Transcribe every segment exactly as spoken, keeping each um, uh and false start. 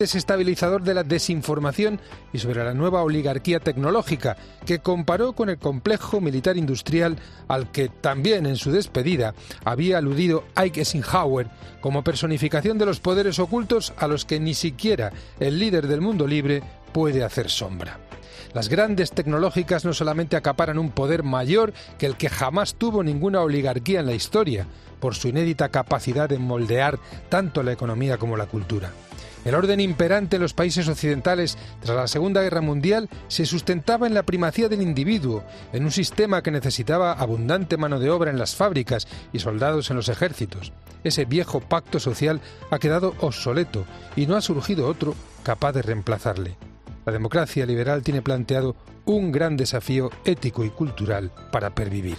desestabilizador de la desinformación y sobre la nueva oligarquía tecnológica, que comparó con el complejo militar industrial al que también en su despedida había aludido Ike Eisenhower como personificación de los poderes ocultos a los que ni siquiera el líder del mundo libre puede hacer sombra. Las grandes tecnológicas no solamente acaparan un poder mayor que el que jamás tuvo ninguna oligarquía en la historia, por su inédita capacidad de moldear tanto la economía como la cultura. El orden imperante en los países occidentales tras la Segunda Guerra Mundial se sustentaba en la primacía del individuo, en un sistema que necesitaba abundante mano de obra en las fábricas y soldados en los ejércitos. Ese viejo pacto social ha quedado obsoleto y no ha surgido otro capaz de reemplazarle. La democracia liberal tiene planteado un gran desafío ético y cultural para pervivir.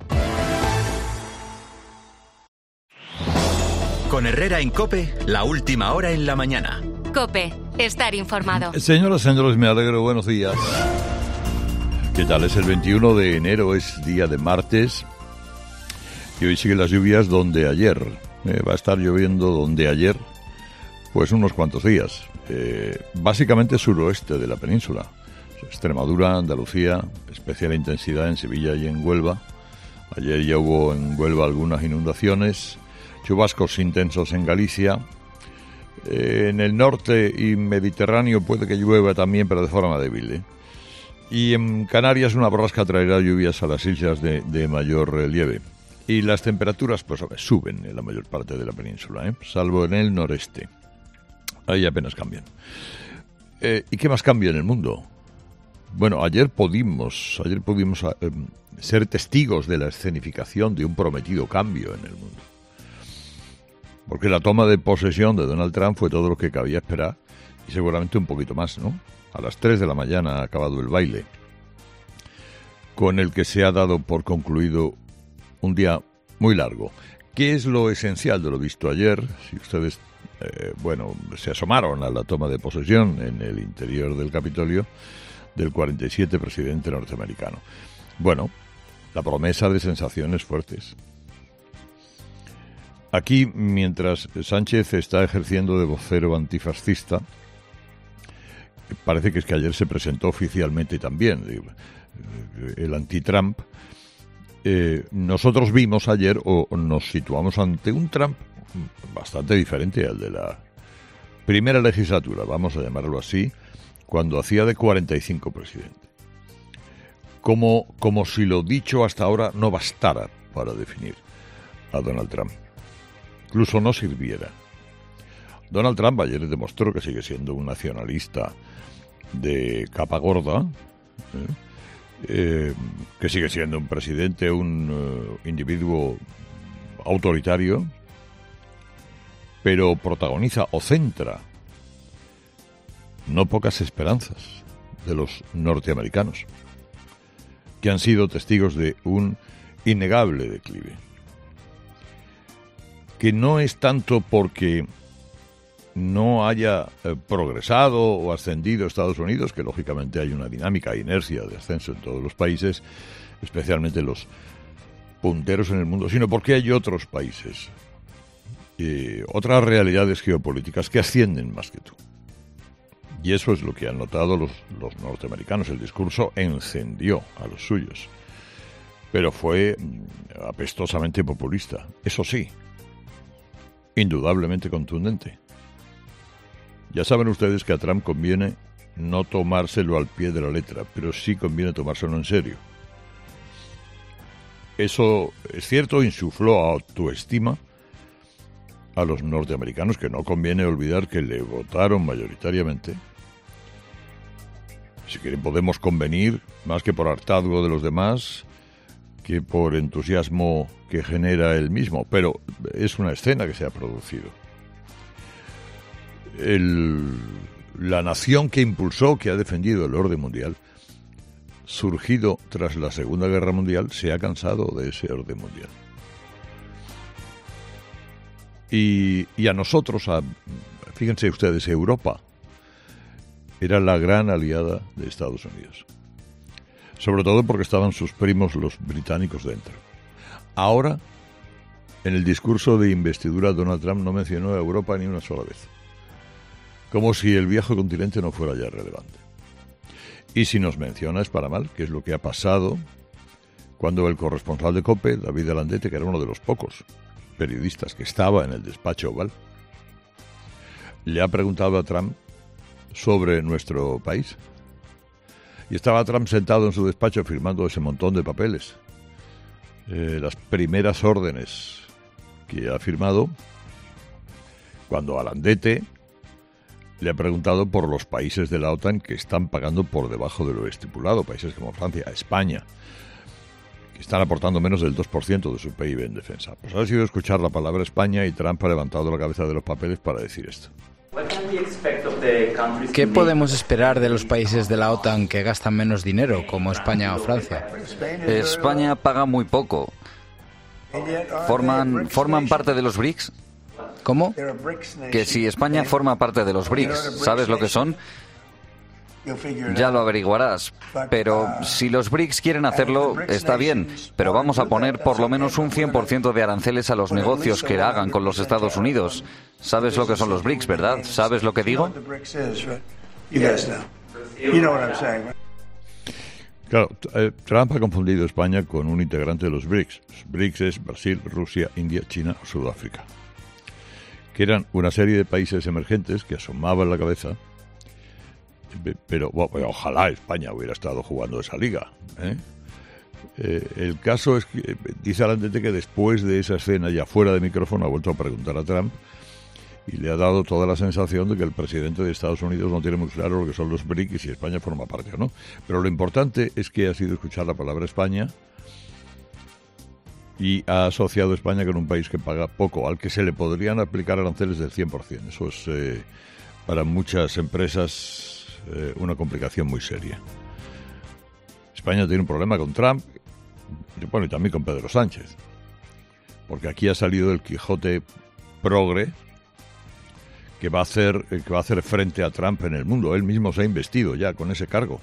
Con Herrera en COPE, la última hora en la mañana. COPE, estar informado. Señoras y señores, me alegro, buenos días. ¿Qué tal? Es el veintiuno de enero, es día de martes. Y hoy siguen las lluvias donde ayer. Eh, va a estar lloviendo donde ayer, pues unos cuantos días. Eh, básicamente suroeste de la península. Extremadura, Andalucía, especial intensidad en Sevilla y en Huelva. Ayer ya hubo en Huelva algunas inundaciones. Chubascos intensos en Galicia. Eh, en el norte y Mediterráneo puede que llueva también, pero de forma débil, ¿eh? Y en Canarias una borrasca traerá lluvias a las islas de, de mayor relieve. Y las temperaturas pues suben en la mayor parte de la península, ¿eh? Salvo en el noreste. Ahí apenas cambian. Eh, ¿Y qué más cambia en el mundo? Bueno, ayer pudimos, ayer pudimos eh, ser testigos de la escenificación de un prometido cambio en el mundo. Porque la toma de posesión de Donald Trump fue todo lo que cabía esperar y seguramente un poquito más, ¿no? A las tres de la mañana ha acabado el baile, con el que se ha dado por concluido un día muy largo. ¿Qué es lo esencial de lo visto ayer? Si ustedes, eh, bueno, se asomaron a la toma de posesión en el interior del Capitolio del cuarenta y siete presidente norteamericano. Bueno, la promesa de sensaciones fuertes. Aquí, mientras Sánchez está ejerciendo de vocero antifascista, parece que es que ayer se presentó oficialmente también el anti-Trump. Eh, nosotros vimos ayer, o nos situamos ante un Trump bastante diferente al de la primera legislatura, vamos a llamarlo así, cuando hacía de cuarenta y cinco presidente. Como, como si lo dicho hasta ahora no bastara para definir a Donald Trump. Incluso no sirviera. Donald Trump ayer demostró que sigue siendo un nacionalista de capa gorda, ¿eh? Eh, que sigue siendo un presidente, un uh, individuo autoritario, pero protagoniza o centra no pocas esperanzas de los norteamericanos, que han sido testigos de un innegable declive. Que no es tanto porque no haya eh, progresado o ascendido Estados Unidos, que lógicamente hay una dinámica e inercia de ascenso en todos los países, especialmente los punteros en el mundo, sino porque hay otros países, eh, otras realidades geopolíticas que ascienden más que tú. Y eso es lo que han notado los, los norteamericanos. El discurso encendió a los suyos, pero fue apestosamente populista, eso sí, indudablemente contundente. Ya saben ustedes que a Trump conviene no tomárselo al pie de la letra, pero sí conviene tomárselo en serio. Eso es cierto, insufló autoestima a los norteamericanos, que no conviene olvidar que le votaron mayoritariamente. Si quieren podemos convenir, más que por hartazgo de los demás, que por entusiasmo que genera él mismo, pero es una escena que se ha producido. El, la nación que impulsó, que ha defendido el orden mundial, surgido tras la Segunda Guerra Mundial, se ha cansado de ese orden mundial. Y, y a nosotros, a, fíjense ustedes, Europa era la gran aliada de Estados Unidos. Sobre todo porque estaban sus primos los británicos dentro. Ahora, en el discurso de investidura, Donald Trump no mencionó a Europa ni una sola vez. como si el viejo continente no fuera ya relevante. Y si nos menciona es para mal, que es lo que ha pasado cuando el corresponsal de COPE, David Alandete, que era uno de los pocos periodistas que estaba en el despacho oval, le ha preguntado a Trump sobre nuestro país. Y estaba Trump sentado en su despacho firmando ese montón de papeles. Eh, las primeras órdenes que ha firmado, cuando Alandete le ha preguntado por los países de la OTAN que están pagando por debajo de lo estipulado, países como Francia, España, que están aportando menos del dos por ciento de su P I B en defensa. Pues ha sido escuchar la palabra España y Trump ha levantado la cabeza de los papeles para decir esto. ¿Qué podemos esperar de los países de la OTAN que gastan menos dinero, como España o Francia? España paga muy poco. ¿Forman, forman parte de los BRICS? ¿Cómo? Que si España forma parte de los BRICS, ¿sabes lo que son? Ya lo averiguarás. Pero si los BRICS quieren hacerlo, está bien. Pero vamos a poner por lo menos un cien por ciento de aranceles a los negocios que hagan con los Estados Unidos. ¿Sabes lo que son los BRICS, verdad? ¿Sabes lo que digo? Claro, Trump ha confundido España con un integrante de los BRICS. Los BRICS es Brasil, Rusia, India, China o Sudáfrica, que eran una serie de países emergentes que asomaban la cabeza. Pero bueno, ojalá España hubiera estado jugando esa liga, ¿eh? Eh, el caso es que dice Alandete que después de esa escena, ya fuera de micrófono, ha vuelto a preguntar a Trump y le ha dado toda la sensación de que el presidente de Estados Unidos no tiene muy claro lo que son los BRICS y si España forma parte o no. Pero lo importante es que ha sido escuchar la palabra España y ha asociado a España con un país que paga poco, al que se le podrían aplicar aranceles del cien por ciento. Eso es eh, para muchas empresas Eh, una complicación muy seria. España tiene un problema con Trump, bueno, y también con Pedro Sánchez, porque aquí ha salido el Quijote progre que va a hacer que va a hacer frente a Trump en el mundo. Él mismo se ha investido ya con ese cargo.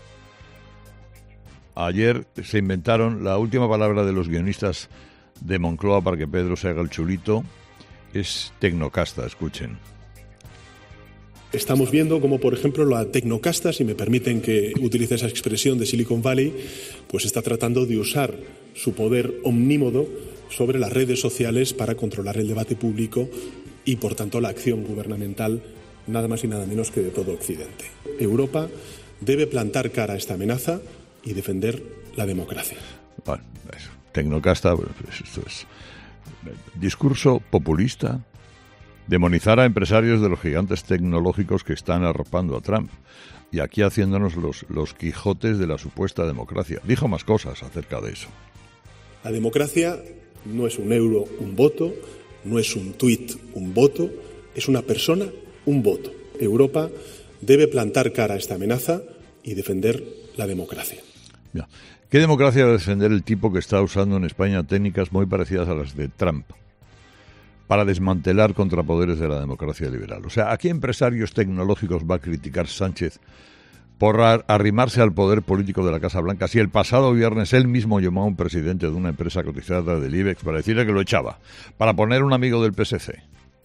Ayer se inventaron la última palabra de los guionistas de Moncloa para que Pedro se haga el chulito, es tecnocasta. Escuchen. Estamos viendo cómo, por ejemplo, la tecnocasta, si me permiten que utilice esa expresión de Silicon Valley, pues está tratando de usar su poder omnímodo sobre las redes sociales para controlar el debate público y, por tanto, la acción gubernamental, nada más y nada menos que de todo Occidente. Europa debe plantar cara a esta amenaza y defender la democracia. Bueno, eso, tecnocasta, esto es discurso populista. Demonizar a empresarios de los gigantes tecnológicos que están arropando a Trump. Y aquí haciéndonos los, los Quijotes de la supuesta democracia. Dijo más cosas acerca de eso. La democracia no es un euro, un voto, no es un tuit, un voto, es una persona, un voto. Europa debe plantar cara a esta amenaza y defender la democracia. Ya. ¿Qué democracia va a defender el tipo que está usando en España técnicas muy parecidas a las de Trump para desmantelar contrapoderes de la democracia liberal? O sea, ¿a qué empresarios tecnológicos va a criticar Sánchez por arrimarse al poder político de la Casa Blanca si el pasado viernes él mismo llamó a un presidente de una empresa cotizada del IBEX para decirle que lo echaba, para poner un amigo del P S C?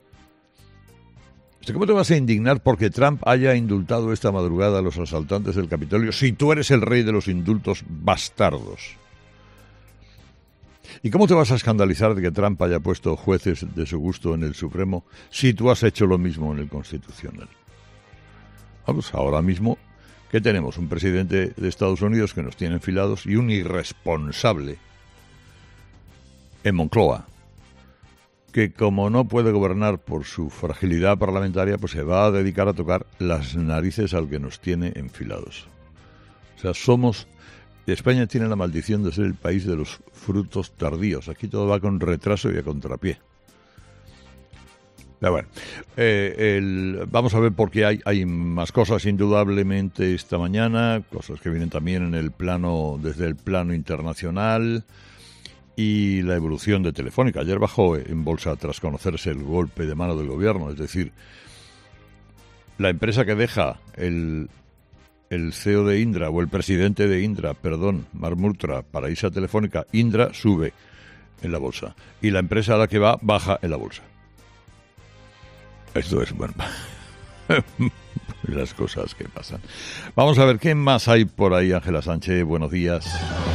¿Cómo te vas a indignar porque Trump haya indultado esta madrugada a los asaltantes del Capitolio si tú eres el rey de los indultos bastardos? ¿Y cómo te vas a escandalizar de que Trump haya puesto jueces de su gusto en el Supremo si tú has hecho lo mismo en el Constitucional? Vamos, ahora mismo, ¿qué tenemos? Un presidente de Estados Unidos que nos tiene enfilados y un irresponsable en Moncloa, que como no puede gobernar por su fragilidad parlamentaria, pues se va a dedicar a tocar las narices al que nos tiene enfilados. O sea, somos... España tiene la maldición de ser el país de los frutos tardíos. Aquí todo va con retraso y a contrapié. Pero bueno, eh, el, vamos a ver por qué hay, hay más cosas indudablemente esta mañana, cosas que vienen también en el plano, desde el plano internacional, y la evolución de Telefónica. Ayer bajó en bolsa tras conocerse el golpe de mano del gobierno, es decir, la empresa que deja el... el C E O de Indra, o el presidente de Indra, perdón, Mark Murtra, para irse a Telefónica, Indra sube en la bolsa. Y la empresa a la que va, baja en la bolsa. Esto es, bueno, las cosas que pasan. Vamos a ver qué más hay por ahí, Ángela Sánchez. Buenos días.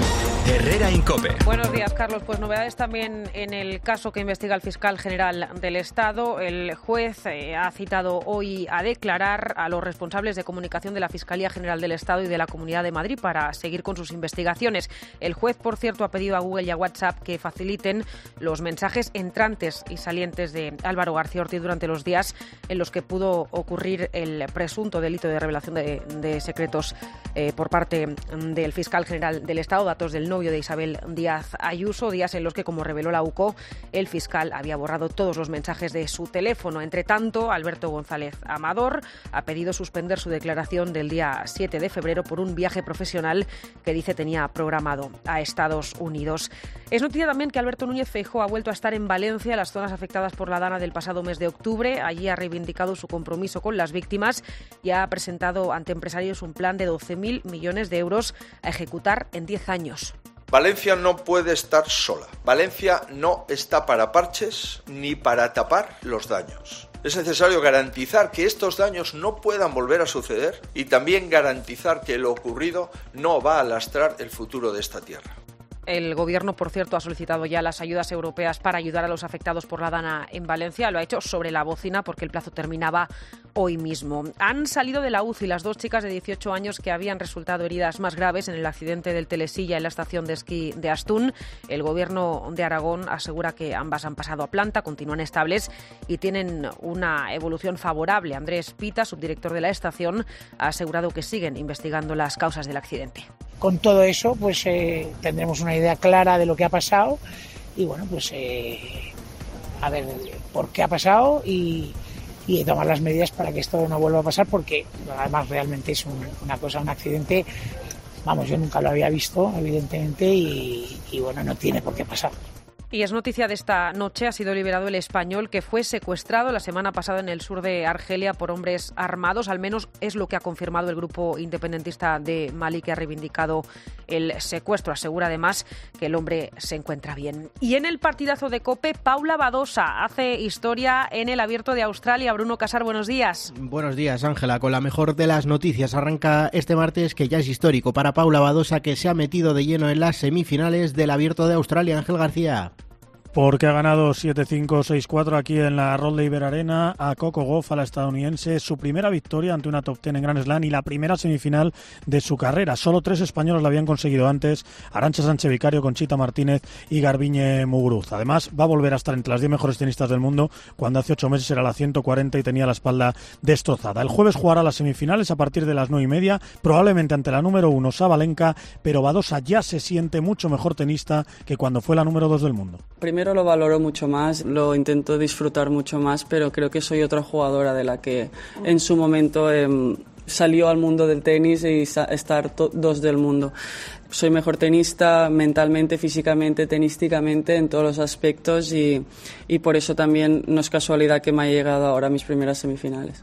Herrera Incope. Buenos días, Carlos. Pues novedades también en el caso que investiga el fiscal general del Estado. El juez eh, ha citado hoy a declarar a los responsables de comunicación de la Fiscalía General del Estado y de la Comunidad de Madrid para seguir con sus investigaciones. El juez, por cierto, ha pedido a Google y a WhatsApp que faciliten los mensajes entrantes y salientes de Álvaro García Ortiz durante los días en los que pudo ocurrir el presunto delito de revelación de, de secretos eh, por parte del fiscal general del Estado, datos del novio de Isabel Díaz Ayuso, días en los que, como reveló la UCO, el fiscal había borrado todos los mensajes de su teléfono. Entre tanto, Alberto González Amador ha pedido suspender su declaración del día siete de febrero por un viaje profesional que dice tenía programado a Estados Unidos. Es noticia también que Alberto Núñez Feijóo ha vuelto a estar en Valencia, las zonas afectadas por la Dana del pasado mes de octubre. Allí ha reivindicado su compromiso con las víctimas y ha presentado ante empresarios un plan de doce mil millones de euros a ejecutar en diez años. Valencia no puede estar sola. Valencia no está para parches ni para tapar los daños. Es necesario garantizar que estos daños no puedan volver a suceder y también garantizar que lo ocurrido no va a lastrar el futuro de esta tierra. El Gobierno, por cierto, ha solicitado ya las ayudas europeas para ayudar a los afectados por la Dana en Valencia. Lo ha hecho sobre la bocina porque el plazo terminaba hoy mismo. Han salido de la U C I las dos chicas de dieciocho años que habían resultado heridas más graves en el accidente del Telesilla en la estación de esquí de Astún. El Gobierno de Aragón asegura que ambas han pasado a planta, continúan estables y tienen una evolución favorable. Andrés Pita, subdirector de la estación, ha asegurado que siguen investigando las causas del accidente. Con todo eso, pues eh, tendremos una idea clara de lo que ha pasado y, bueno, pues eh, a ver por qué ha pasado y, y tomar las medidas para que esto no vuelva a pasar, porque además realmente es un, una cosa, un accidente, vamos, yo nunca lo había visto, evidentemente, y, y bueno, no tiene por qué pasar. Y es noticia de esta noche, ha sido liberado el español que fue secuestrado la semana pasada en el sur de Argelia por hombres armados. Al menos es lo que ha confirmado el grupo independentista de Mali, que ha reivindicado el secuestro. Asegura además que el hombre se encuentra bien. Y en el partidazo de COPE, Paula Badosa hace historia en el Abierto de Australia. Bruno Casar, buenos días. Buenos días, Ángela. Con la mejor de las noticias arranca este martes, que ya es histórico para Paula Badosa, que se ha metido de lleno en las semifinales del Abierto de Australia. Ángel García. Porque ha ganado siete cinco, seis cuatro aquí en la Rod Laver Arena a Coco Gauff, a la estadounidense. Su primera victoria ante una top ten en Grand Slam y la primera semifinal de su carrera. Solo tres españolos la habían conseguido antes: Arantxa Sánchez Vicario, Conchita Martínez y Garbiñe Muguruza. Además, va a volver a estar entre las diez mejores tenistas del mundo, cuando hace ocho meses era la ciento cuarenta y tenía la espalda destrozada. El jueves jugará las semifinales a partir de las nueve y media, probablemente ante la número uno, Sabalenka, pero Badosa ya se siente mucho mejor tenista que cuando fue la número dos del mundo. Primero lo valoro mucho más, lo intento disfrutar mucho más, pero creo que soy otra jugadora de la que en su momento eh, salió al mundo del tenis y sa- estar to- dos del mundo. Soy mejor tenista mentalmente, físicamente, tenísticamente, en todos los aspectos y, y por eso también no es casualidad que me haya llegado ahora a mis primeras semifinales.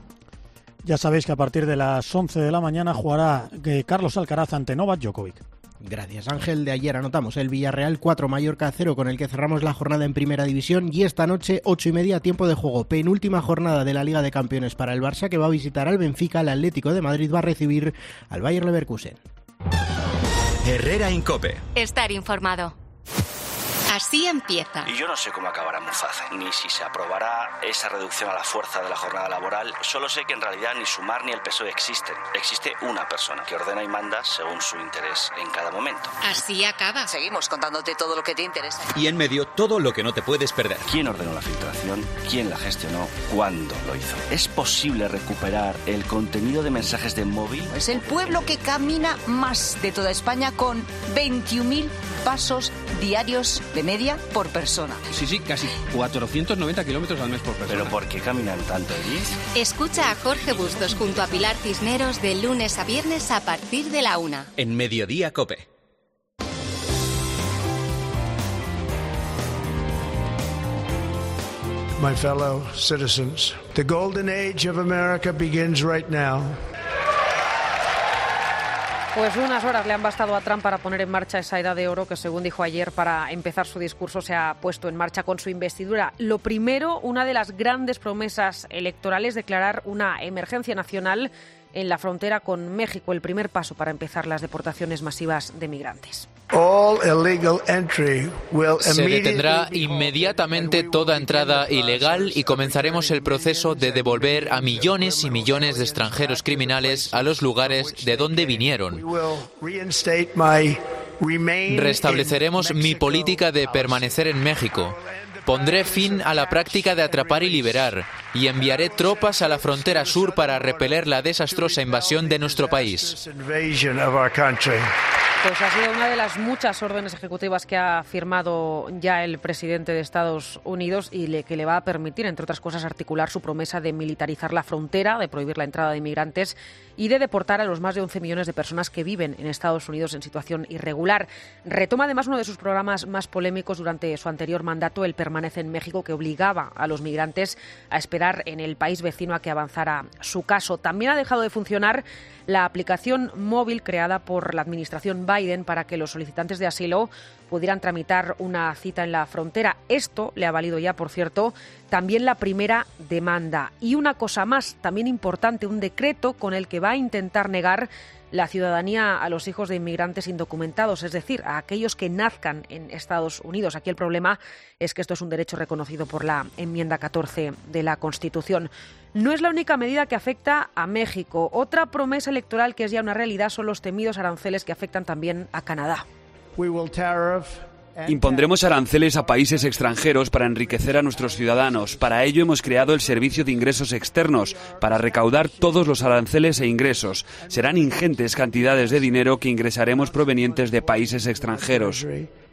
Ya sabéis que a partir de las once de la mañana jugará eh, Carlos Alcaraz ante Novak Djokovic. Gracias, Ángel. De ayer anotamos el Villarreal cuatro, Mallorca cero, con el que cerramos la jornada en Primera División, y esta noche ocho y media, tiempo de juego, penúltima jornada de la Liga de Campeones para el Barça, que va a visitar al Benfica. El Atlético de Madrid va a recibir al Bayer Leverkusen. Herrera Incope. Estar informado. Así empieza. Y yo no sé cómo acabará Muzace, ni si se aprobará esa reducción a la fuerza de la jornada laboral. Solo sé que en realidad ni Sumar ni el P S O E existen. Existe una persona que ordena y manda según su interés en cada momento. Así acaba. Seguimos contándote todo lo que te interesa. Y en medio, todo lo que no te puedes perder. ¿Quién ordenó la filtración? ¿Quién la gestionó? ¿Cuándo lo hizo? ¿Es posible recuperar el contenido de mensajes de móvil? Es el pueblo que camina más de toda España, con veintiún mil pasos diarios de media por persona. Sí, sí, casi cuatrocientos noventa kilómetros al mes por persona. ¿Pero por qué caminan tanto allí? Escucha a Jorge Bustos junto a Pilar Cisneros de lunes a viernes a partir de la una. En Mediodía Cope. My fellow citizens, the golden age of America begins right now. Pues unas horas le han bastado a Trump para poner en marcha esa edad de oro que, según dijo ayer, para empezar su discurso se ha puesto en marcha con su investidura. Lo primero, una de las grandes promesas electorales, declarar una emergencia nacional en la frontera con México, el primer paso para empezar las deportaciones masivas de migrantes. Se detendrá inmediatamente toda entrada ilegal y comenzaremos el proceso de devolver a millones y millones de extranjeros criminales a los lugares de donde vinieron. Restableceremos mi política de permanecer en México. Pondré fin a la práctica de atrapar y liberar y enviaré tropas a la frontera sur para repeler la desastrosa invasión de nuestro país. Pues ha sido una de las muchas órdenes ejecutivas que ha firmado ya el presidente de Estados Unidos y le, que le va a permitir, entre otras cosas, articular su promesa de militarizar la frontera, de prohibir la entrada de inmigrantes y de deportar a los más de once millones de personas que viven en Estados Unidos en situación irregular. Retoma además uno de sus programas más polémicos durante su anterior mandato, el Permanece en México, que obligaba a los migrantes a esperar en el país vecino a que avanzara su caso. También ha dejado de funcionar la aplicación móvil creada por la administración Biden para que los solicitantes de asilo pudieran tramitar una cita en la frontera. Esto le ha valido ya, por cierto, también la primera demanda. Y una cosa más, también importante, un decreto con el que va a intentar negar la ciudadanía a los hijos de inmigrantes indocumentados, es decir, a aquellos que nazcan en Estados Unidos. Aquí el problema es que esto es un derecho reconocido por la enmienda catorce de la Constitución. No es la única medida que afecta a México. Otra promesa electoral que es ya una realidad son los temidos aranceles que afectan también a Canadá. Impondremos aranceles a países extranjeros para enriquecer a nuestros ciudadanos. Para ello hemos creado el Servicio de Ingresos Externos, para recaudar todos los aranceles e ingresos. Serán ingentes cantidades de dinero que ingresaremos provenientes de países extranjeros.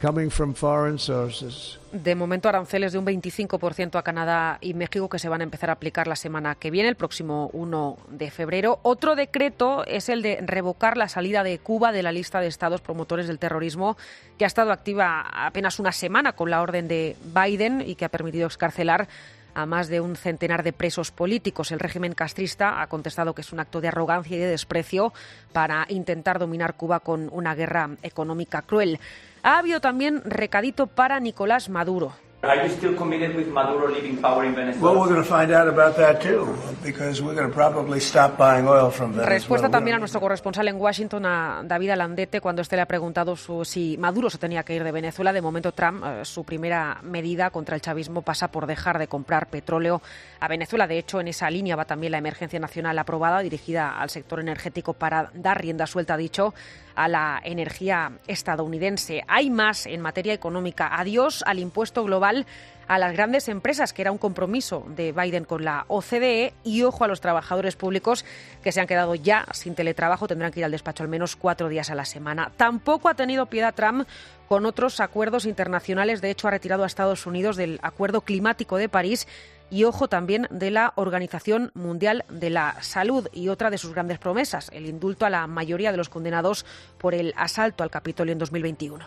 De momento, aranceles de un veinticinco por ciento a Canadá y México que se van a empezar a aplicar la semana que viene, el próximo uno de febrero. Otro decreto es el de revocar la salida de Cuba de la lista de estados promotores del terrorismo, que ha estado activa apenas una semana con la orden de Biden y que ha permitido excarcelar a más de un centenar de presos políticos. El régimen castrista ha contestado que es un acto de arrogancia y de desprecio para intentar dominar Cuba con una guerra económica cruel. Ha habido también recadito para Nicolás Maduro. Are you still committed with Maduro leaving power in Venezuela? Well, we're going to find out about that too, because we're going to probably stop buying oil from Venezuela. Respuesta también a nuestro corresponsal en Washington, a David Alandete, cuando este le ha preguntado su, si Maduro se tenía que ir de Venezuela. De momento, Trump, eh, su primera medida contra el chavismo pasa por dejar de comprar petróleo a Venezuela. De hecho, en esa línea va también la emergencia nacional aprobada, dirigida al sector energético para dar rienda suelta, ha dicho, a la energía estadounidense. Hay más en materia económica. Adiós al impuesto global a las grandes empresas, que era un compromiso de Biden con la O C D E, y ojo a los trabajadores públicos que se han quedado ya sin teletrabajo, tendrán que ir al despacho al menos cuatro días a la semana. Tampoco ha tenido piedad Trump con otros acuerdos internacionales. De hecho, ha retirado a Estados Unidos del Acuerdo Climático de París y, ojo, también de la Organización Mundial de la Salud. Y otra de sus grandes promesas, el indulto a la mayoría de los condenados por el asalto al Capitolio en dos mil veintiuno.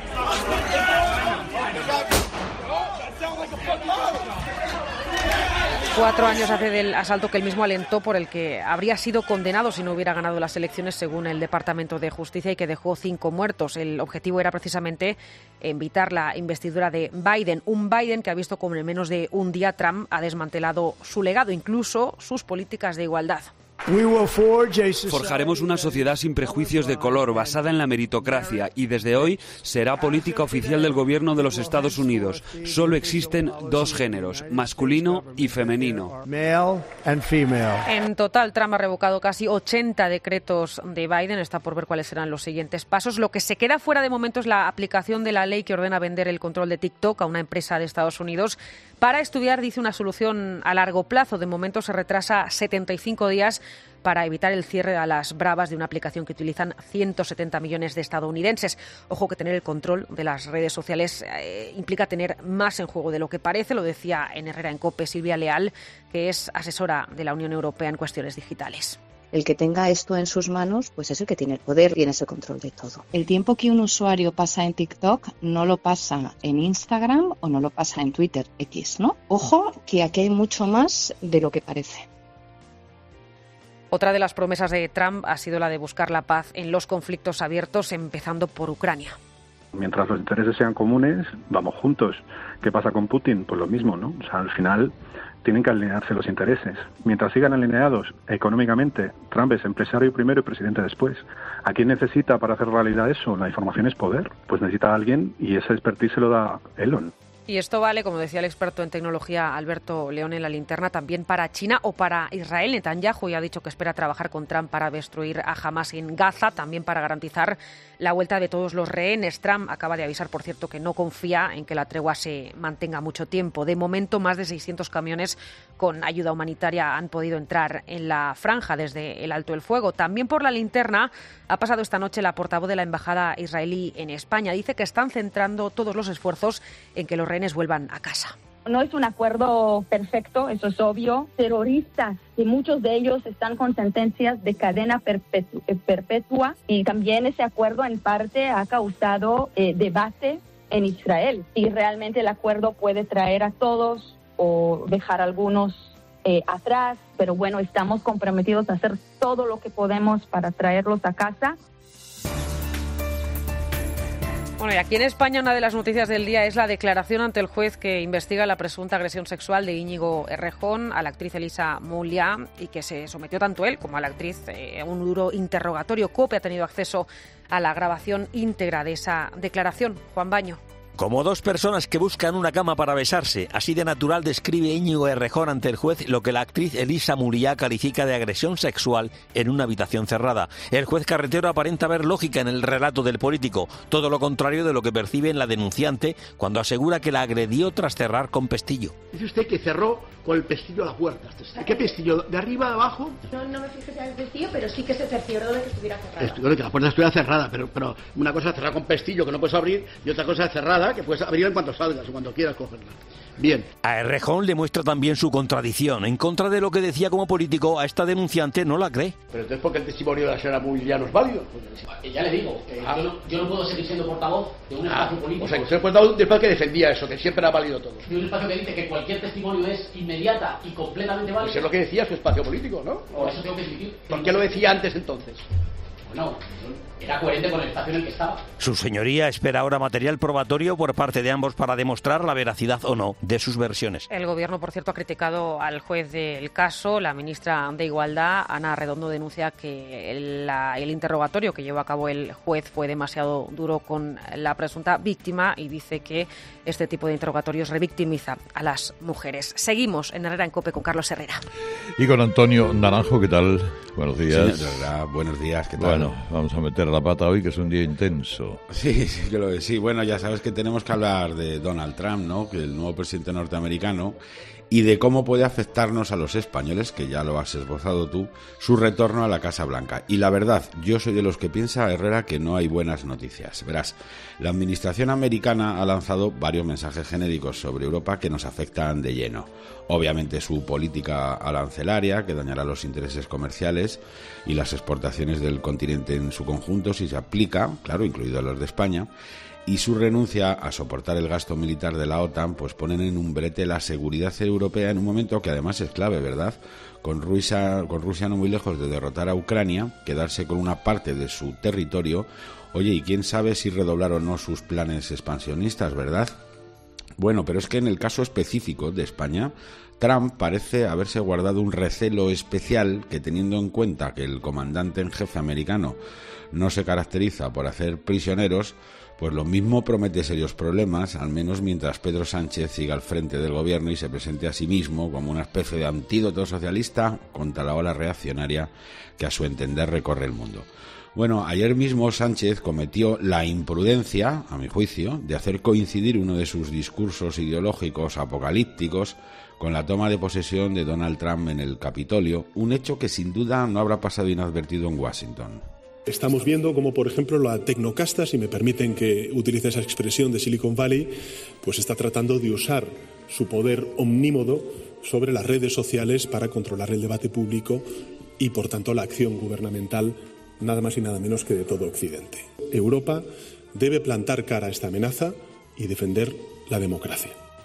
Cuatro años hace del asalto que él mismo alentó, por el que habría sido condenado si no hubiera ganado las elecciones, según el Departamento de Justicia, y que dejó cinco muertos. El objetivo era precisamente evitar la investidura de Biden. Un Biden que ha visto como en menos de un día Trump ha desmantelado su legado, incluso sus políticas de igualdad. Forjaremos una sociedad sin prejuicios de color, basada en la meritocracia, y desde hoy será política oficial del gobierno de los Estados Unidos. Solo existen dos géneros, masculino y femenino. En total, Trump ha revocado casi ochenta decretos de Biden. Está por ver cuáles serán los siguientes pasos. Lo que se queda fuera de momento es la aplicación de la ley que ordena vender el control de TikTok a una empresa de Estados Unidos para estudiar, dice, una solución a largo plazo. De momento se retrasa setenta y cinco días para evitar el cierre a las bravas de una aplicación que utilizan ciento setenta millones de estadounidenses. Ojo que tener el control de las redes sociales eh, implica tener más en juego de lo que parece. Lo decía en Herrera en COPE Silvia Leal, que es asesora de la Unión Europea en cuestiones digitales. El que tenga esto en sus manos, pues es el que tiene el poder, tiene ese control de todo. El tiempo que un usuario pasa en TikTok no lo pasa en Instagram o no lo pasa en Twitter, X, ¿no? Ojo que aquí hay mucho más de lo que parece. Otra de las promesas de Trump ha sido la de buscar la paz en los conflictos abiertos, empezando por Ucrania. Mientras los intereses sean comunes, vamos juntos. ¿Qué pasa con Putin? Pues lo mismo, ¿no? O sea, al final tienen que alinearse los intereses. Mientras sigan alineados económicamente, Trump es empresario primero y presidente después. ¿A quién necesita para hacer realidad eso? La información es poder. Pues necesita a alguien y ese expertise se lo da Elon. Y esto vale, como decía el experto en tecnología Alberto León en la linterna, también para China o para Israel. Netanyahu ya ha dicho que espera trabajar con Trump para destruir a Hamas en Gaza, también para garantizar la vuelta de todos los rehenes. Trump acaba de avisar, por cierto, que no confía en que la tregua se mantenga mucho tiempo. De momento, más de seiscientos camiones con ayuda humanitaria han podido entrar en la franja desde el alto el fuego. También por la linterna ha pasado esta noche la portavoz de la embajada israelí en España. Dice que están centrando todos los esfuerzos en que los rehenes vuelvan a casa. No es un acuerdo perfecto, eso es obvio. Terroristas, y muchos de ellos están con sentencias de cadena perpetu- perpetua, y también ese acuerdo en parte ha causado eh, debate en Israel. Si realmente el acuerdo puede traer a todos o dejar a algunos eh, atrás, pero bueno, estamos comprometidos a hacer todo lo que podemos para traerlos a casa. Bueno, y aquí en España una de las noticias del día es la declaración ante el juez que investiga la presunta agresión sexual de Íñigo Errejón a la actriz Elisa Mouliá, y que se sometió tanto él como a la actriz eh, a un duro interrogatorio. COPE ha tenido acceso a la grabación íntegra de esa declaración. Juan Baño. Como dos personas que buscan una cama para besarse, así de natural describe Íñigo Errejón ante el juez lo que la actriz Elisa Mouliá califica de agresión sexual en una habitación cerrada. El juez carretero aparenta ver lógica en el relato del político, todo lo contrario de lo que percibe en la denunciante cuando asegura que la agredió tras cerrar con pestillo. Dice usted que cerró con el pestillo a la puerta. ¿Qué pestillo? ¿De arriba, de abajo? No, no me fijé en el pestillo, pero sí que se cercioró de que estuviera cerrada. Estu- que la puerta estuviera cerrada, pero, pero una cosa es cerrar con pestillo que no puedes abrir y otra cosa es cerrada que puedes abrir en cuanto salgas o cuando quieras cogerla. Bien. A Errejón le muestra también su contradicción. En contra de lo que decía como político, a esta denunciante no la cree. Pero entonces, ¿por qué el testimonio de la señora Mouliá no es válido? Eh, ya le digo, eh, Ah. yo, no, yo no puedo seguir siendo portavoz de un Ah, espacio político. o sea, que usted ha dado un despacho que defendía eso, que siempre era válido todo. De un espacio que dice que cualquier testimonio es inmediata y completamente válido. Pues es lo que decía su espacio político, ¿no? Por eso tengo que discutir. ¿Por qué lo decía antes entonces? Bueno, era coherente con el espacio en el que estaba. Su señoría espera ahora material probatorio por parte de ambos para demostrar la veracidad o no de sus versiones. El Gobierno, por cierto, ha criticado al juez del caso. La ministra de Igualdad, Ana Redondo, denuncia que el, la- el interrogatorio que llevó a cabo el juez fue demasiado duro con la presunta víctima, y dice que este tipo de interrogatorios revictimiza a las mujeres. Seguimos en Herrera en COPE con Carlos Herrera. Y con Antonio Naranjo, ¿qué tal? Buenos días. Sí, verdad, buenos días, ¿qué tal? Bueno, vamos a meter la pata hoy, que es un día intenso. Sí, sí, que lo es. Sí, bueno, ya sabes que tenemos que hablar de Donald Trump, ¿no? Que el nuevo presidente norteamericano, y de cómo puede afectarnos a los españoles, que ya lo has esbozado tú, su retorno a la Casa Blanca. Y la verdad, yo soy de los que piensa, Herrera, que no hay buenas noticias. Verás, la administración americana ha lanzado varios mensajes genéricos sobre Europa que nos afectan de lleno. Obviamente su política arancelaria, que dañará los intereses comerciales y las exportaciones del continente en su conjunto si se aplica, claro, incluidos los de España, y su renuncia a soportar el gasto militar de la OTAN, pues ponen en un brete la seguridad europea en un momento que además es clave, ¿verdad? Con Rusia, con Rusia no muy lejos de derrotar a Ucrania, quedarse con una parte de su territorio. Oye, y quién sabe si redoblar o no sus planes expansionistas, ¿verdad? Bueno, pero es que en el caso específico de España, Trump parece haberse guardado un recelo especial que, teniendo en cuenta que el comandante en jefe americano no se caracteriza por hacer prisioneros, pues lo mismo promete serios problemas, al menos mientras Pedro Sánchez siga al frente del gobierno y se presente a sí mismo como una especie de antídoto socialista contra la ola reaccionaria que a su entender recorre el mundo. Bueno, ayer mismo Sánchez cometió la imprudencia, a mi juicio, de hacer coincidir uno de sus discursos ideológicos apocalípticos con la toma de posesión de Donald Trump en el Capitolio, un hecho que sin duda no habrá pasado inadvertido en Washington. Estamos viendo cómo, por ejemplo, la tecnocasta, si me permiten que utilice esa expresión de Silicon Valley, pues está tratando de usar su poder omnímodo sobre las redes sociales para controlar el debate público y, por tanto, la acción gubernamental, nada más y nada menos que de todo Occidente. Europa debe plantar cara a esta amenaza y defender la democracia.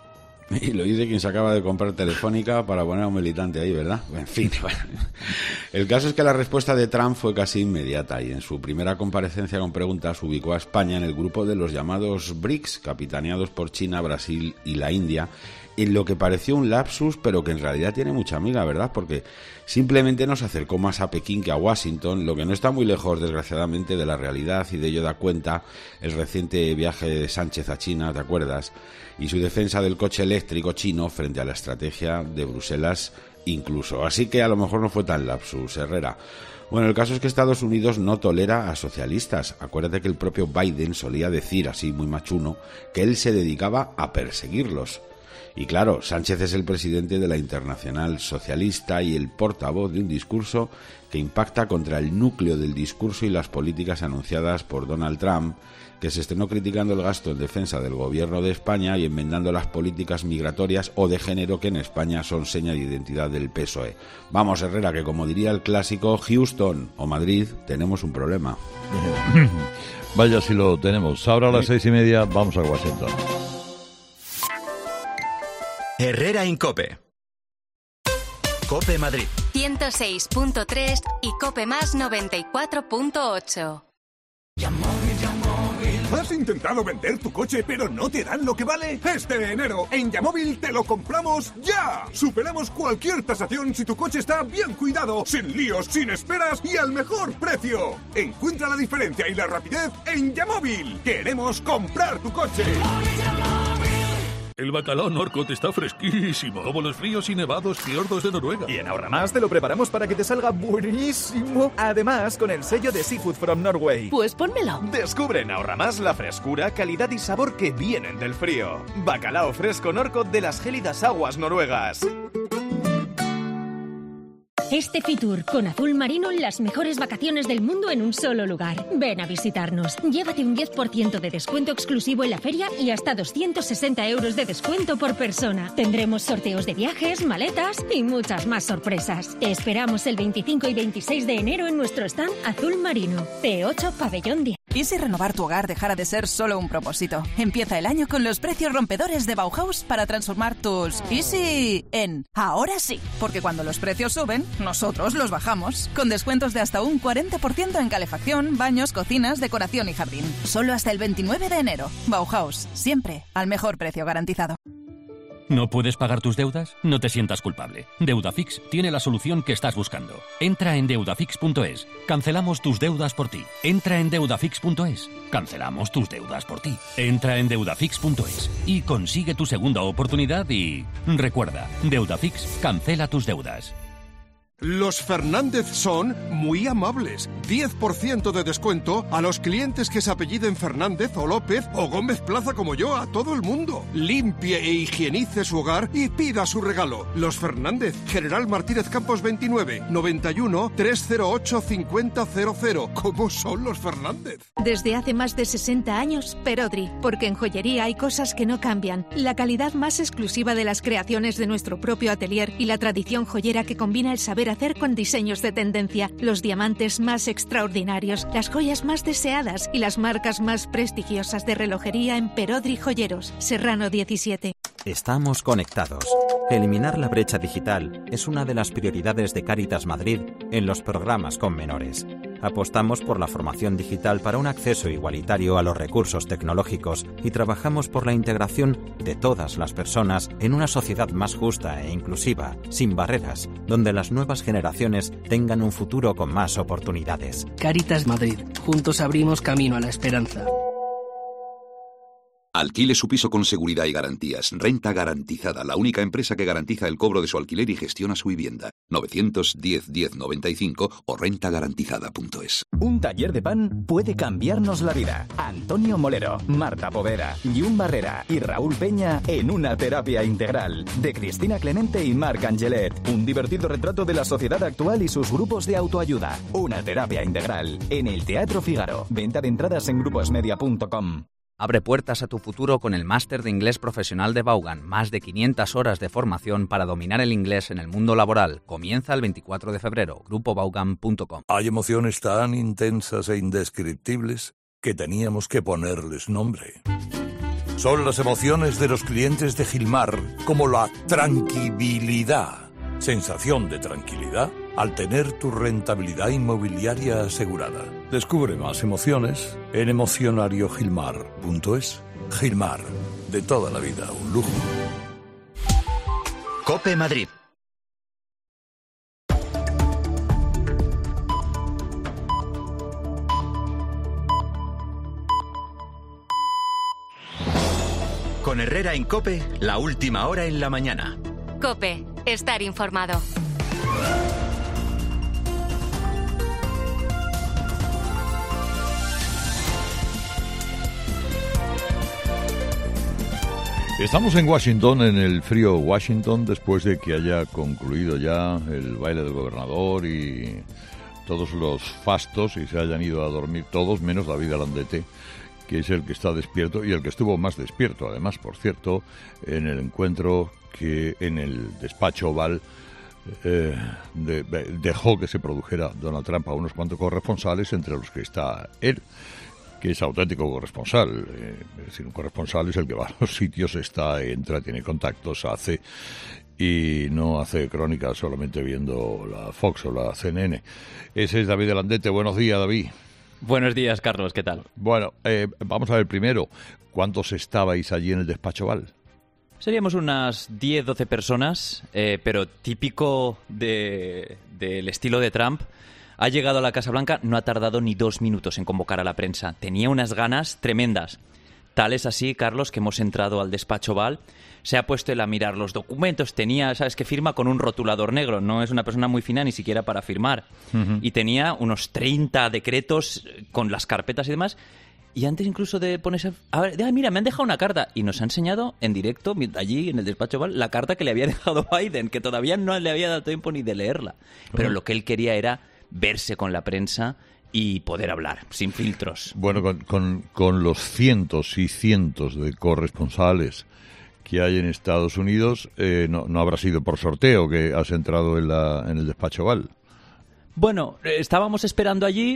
Y lo dice quien se acaba de comprar Telefónica para poner a un militante ahí, ¿verdad? En fin, bueno. El caso es que la respuesta de Trump fue casi inmediata y en su primera comparecencia con preguntas ubicó a España en el grupo de los llamados B R I C S, capitaneados por China, Brasil y la India, en lo que pareció un lapsus, pero que en realidad tiene mucha amiga, ¿verdad? Porque simplemente nos acercó más a Pekín que a Washington, lo que no está muy lejos, desgraciadamente, de la realidad, y de ello da cuenta el reciente viaje de Sánchez a China, ¿te acuerdas? Y su defensa del coche eléctrico chino frente a la estrategia de Bruselas incluso. Así que a lo mejor no fue tan lapsus, Herrera. Bueno, el caso es que Estados Unidos no tolera a socialistas. Acuérdate que el propio Biden solía decir, así muy machuno, que él se dedicaba a perseguirlos. Y claro, Sánchez es el presidente de la Internacional Socialista y el portavoz de un discurso que impacta contra el núcleo del discurso y las políticas anunciadas por Donald Trump, que se estrenó criticando el gasto en defensa del gobierno de España y enmendando las políticas migratorias o de género que en España son seña de identidad del P S O E. Vamos, Herrera, que como diría el clásico, Houston o Madrid, tenemos un problema. Vaya si lo tenemos. Ahora a las seis y media vamos a Washington. Herrera en COPE. COPE Madrid. ciento seis punto tres y COPE Más noventa y cuatro punto ocho. ¿Has intentado vender tu coche pero no te dan lo que vale? Este enero en Yamóvil te lo compramos ya. Superamos cualquier tasación si tu coche está bien cuidado, sin líos, sin esperas y al mejor precio. Encuentra la diferencia y la rapidez en Yamóvil. Queremos comprar tu coche. El bacalao Norcot está fresquísimo, como los fríos y nevados fiordos de Noruega. Y en Ahorramás te lo preparamos para que te salga buenísimo. Además, con el sello de Seafood from Norway. Pues pónmelo. Descubre en Ahorramás la frescura, calidad y sabor que vienen del frío. Bacalao fresco Norcot de las gélidas aguas noruegas. Este Fitur con azul marino, las mejores vacaciones del mundo en un solo lugar. Ven a visitarnos. Llévate un diez por ciento de descuento exclusivo en la feria y hasta doscientos sesenta euros de descuento por persona. Tendremos sorteos de viajes, maletas y muchas más sorpresas. Te esperamos el veinticinco y veintiséis de enero en nuestro stand azul marino. P ocho Pabellón diez. ¿Y si renovar tu hogar dejara de ser solo un propósito? Empieza el año con los precios rompedores de Bauhaus para transformar tus Easy en ahora sí. Porque cuando los precios suben, nosotros los bajamos. Con descuentos de hasta un cuarenta por ciento en calefacción, baños, cocinas, decoración y jardín. Solo hasta el veintinueve de enero. Bauhaus, siempre al mejor precio garantizado. ¿No puedes pagar tus deudas? No te sientas culpable. Deudafix tiene la solución que estás buscando. Entra en deudafix punto es. Cancelamos tus deudas por ti. Entra en deudafix punto es. Cancelamos tus deudas por ti. Entra en deudafix punto es y consigue tu segunda oportunidad y... Recuerda, Deudafix cancela tus deudas. Los Fernández son muy amables. diez por ciento de descuento a los clientes que se apelliden Fernández o López o Gómez Plaza como yo, a todo el mundo. Limpie e higienice su hogar y pida su regalo. Los Fernández, General Martínez Campos veintinueve, noventa y uno, trescientos ocho, cincuenta cero cero. ¿Cómo son los Fernández? Desde hace más de sesenta años, Perodri, porque en joyería hay cosas que no cambian. La calidad más exclusiva de las creaciones de nuestro propio atelier y la tradición joyera que combina el saber hacer con diseños de tendencia, los diamantes más extraordinarios, las joyas más deseadas y las marcas más prestigiosas de relojería en Perodri Joyeros. Serrano diecisiete. Estamos conectados. Eliminar la brecha digital es una de las prioridades de Cáritas Madrid en los programas con menores. Apostamos por la formación digital para un acceso igualitario a los recursos tecnológicos y trabajamos por la integración de todas las personas en una sociedad más justa e inclusiva, sin barreras, donde las nuevas generaciones tengan un futuro con más oportunidades. Cáritas Madrid. Juntos abrimos camino a la esperanza. Alquile su piso con seguridad y garantías. Renta Garantizada, la única empresa que garantiza el cobro de su alquiler y gestiona su vivienda. novecientos diez, diez noventa y cinco o renta garantizada punto es. Un taller de pan puede cambiarnos la vida. Antonio Molero, Marta Povera, Jun Barrera y Raúl Peña en una terapia integral. De Cristina Clemente y Marc Angelet. Un divertido retrato de la sociedad actual y sus grupos de autoayuda. Una terapia integral. En el Teatro Fígaro. Venta de entradas en gruposmedia punto com. Abre puertas a tu futuro con el Máster de Inglés Profesional de Vaughan. Más de quinientas horas de formación para dominar el inglés en el mundo laboral. Comienza el veinticuatro de febrero. grupo vaughan punto com. Hay emociones tan intensas e indescriptibles que teníamos que ponerles nombre. Son las emociones de los clientes de Gilmar, como la tranquilidad. Sensación de tranquilidad al tener tu rentabilidad inmobiliaria asegurada. Descubre más emociones en emocionario gilmar punto es. Gilmar, de toda la vida, un lujo. COPE Madrid. Con Herrera en COPE, la última hora en la mañana. COPE, estar informado. Estamos en Washington, en el frío Washington, después de que haya concluido ya el baile del gobernador y todos los fastos y se hayan ido a dormir todos, menos David Alandete, que es el que está despierto y el que estuvo más despierto, además, por cierto, en el encuentro que en el despacho Oval eh, de, dejó que se produjera Donald Trump a unos cuantos corresponsales, entre los que está él, que es auténtico corresponsal. Eh, es decir, un corresponsal es el que va a los sitios, está, entra, tiene contactos, hace, y no hace crónicas solamente viendo la Fox o la C N N. Ese es David Alandete. Buenos días, David. Buenos días, Carlos, ¿qué tal? Bueno, eh, vamos a ver primero, ¿cuántos estabais allí en el despacho Oval? Seríamos unas diez, doce personas, eh, pero típico de, del estilo de Trump. Ha llegado a la Casa Blanca, no ha tardado ni dos minutos en convocar a la prensa. Tenía unas ganas tremendas. Tal es así, Carlos, que hemos entrado al despacho Oval. Se ha puesto él a mirar los documentos. Tenía, ¿sabes qué? Firma con un rotulador negro. No es una persona muy fina ni siquiera para firmar. Uh-huh. Y tenía unos treinta decretos con las carpetas y demás. Y antes incluso de ponerse... A ver, ay, mira, me han dejado una carta. Y nos ha enseñado en directo, allí en el despacho Oval, la carta que le había dejado Biden, que todavía no le había dado tiempo ni de leerla. Pero uh-huh. Lo que él quería era verse con la prensa y poder hablar, sin filtros. Bueno, con, con, con los cientos y cientos de corresponsales que hay en Estados Unidos, eh, no, no habrá sido por sorteo que has entrado en, la, en el despacho Oval. Bueno, estábamos esperando allí,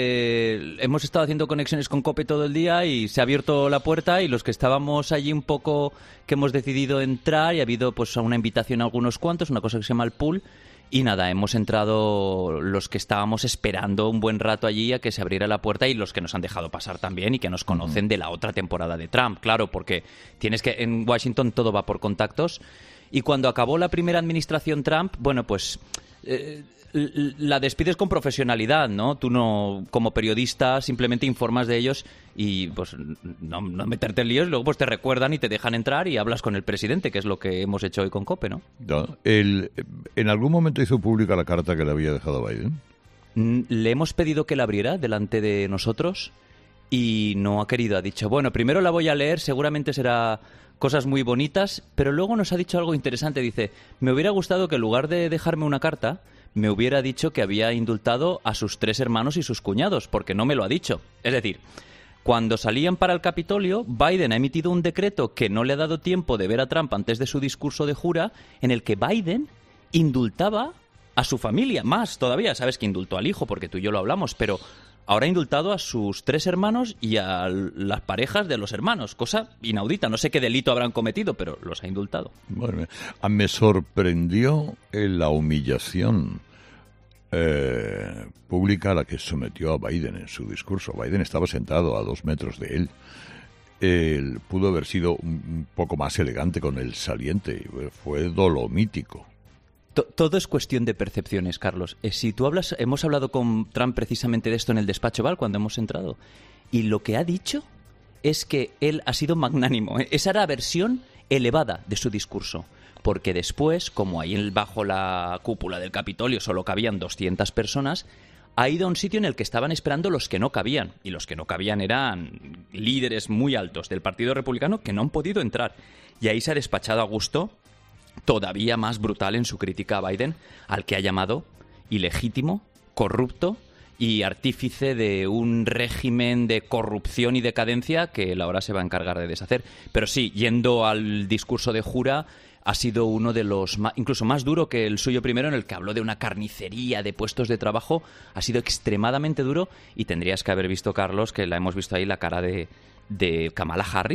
eh, hemos estado haciendo conexiones con COPE todo el día y se ha abierto la puerta y los que estábamos allí un poco que hemos decidido entrar y ha habido pues una invitación a algunos cuantos, una cosa que se llama el pool. Y nada, hemos entrado los que estábamos esperando un buen rato allí a que se abriera la puerta y los que nos han dejado pasar también y que nos conocen de la otra temporada de Trump. Claro, porque tienes que en Washington todo va por contactos. Y cuando acabó la primera administración Trump, bueno, pues eh, la despides con profesionalidad, ¿no? Tú no, como periodista, simplemente informas de ellos y pues no, no meterte en líos, luego pues te recuerdan y te dejan entrar y hablas con el presidente, que es lo que hemos hecho hoy con COPE, ¿no? no el, ¿En algún momento hizo pública la carta que le había dejado Biden? Le hemos pedido que la abriera delante de nosotros y no ha querido. Ha dicho, bueno, primero la voy a leer, seguramente será cosas muy bonitas, pero luego nos ha dicho algo interesante. Dice, me hubiera gustado que en lugar de dejarme una carta, me hubiera dicho que había indultado a sus tres hermanos y sus cuñados, porque no me lo ha dicho. Es decir, cuando salían para el Capitolio, Biden ha emitido un decreto que no le ha dado tiempo de ver a Trump antes de su discurso de jura, en el que Biden indultaba a su familia. Más todavía, sabes que indultó al hijo, porque tú y yo lo hablamos, pero ahora ha indultado a sus tres hermanos y a las parejas de los hermanos, cosa inaudita. No sé qué delito habrán cometido, pero los ha indultado. Bueno, me sorprendió la humillación eh, pública a la que sometió a Biden en su discurso. Biden estaba sentado a dos metros de él. Él pudo haber sido un poco más elegante con el saliente. Fue dolomítico. Todo es cuestión de percepciones, Carlos. Eh, si tú hablas, hemos hablado con Trump precisamente de esto en el despacho Oval cuando hemos entrado, y lo que ha dicho es que él ha sido magnánimo. ¿eh? Esa era la versión elevada de su discurso, porque después, como ahí bajo la cúpula del Capitolio solo cabían doscientas personas, ha ido a un sitio en el que estaban esperando los que no cabían, y los que no cabían eran líderes muy altos del Partido Republicano que no han podido entrar, y ahí se ha despachado a gusto, todavía más brutal en su crítica a Biden, al que ha llamado ilegítimo, corrupto y artífice de un régimen de corrupción y decadencia que él ahora se va a encargar de deshacer. Pero sí, yendo al discurso de jura, ha sido uno de los más, incluso más duro que el suyo primero, en el que habló de una carnicería de puestos de trabajo. Ha sido extremadamente duro y tendrías que haber visto, Carlos, que la hemos visto ahí, la cara de, de Kamala Harris,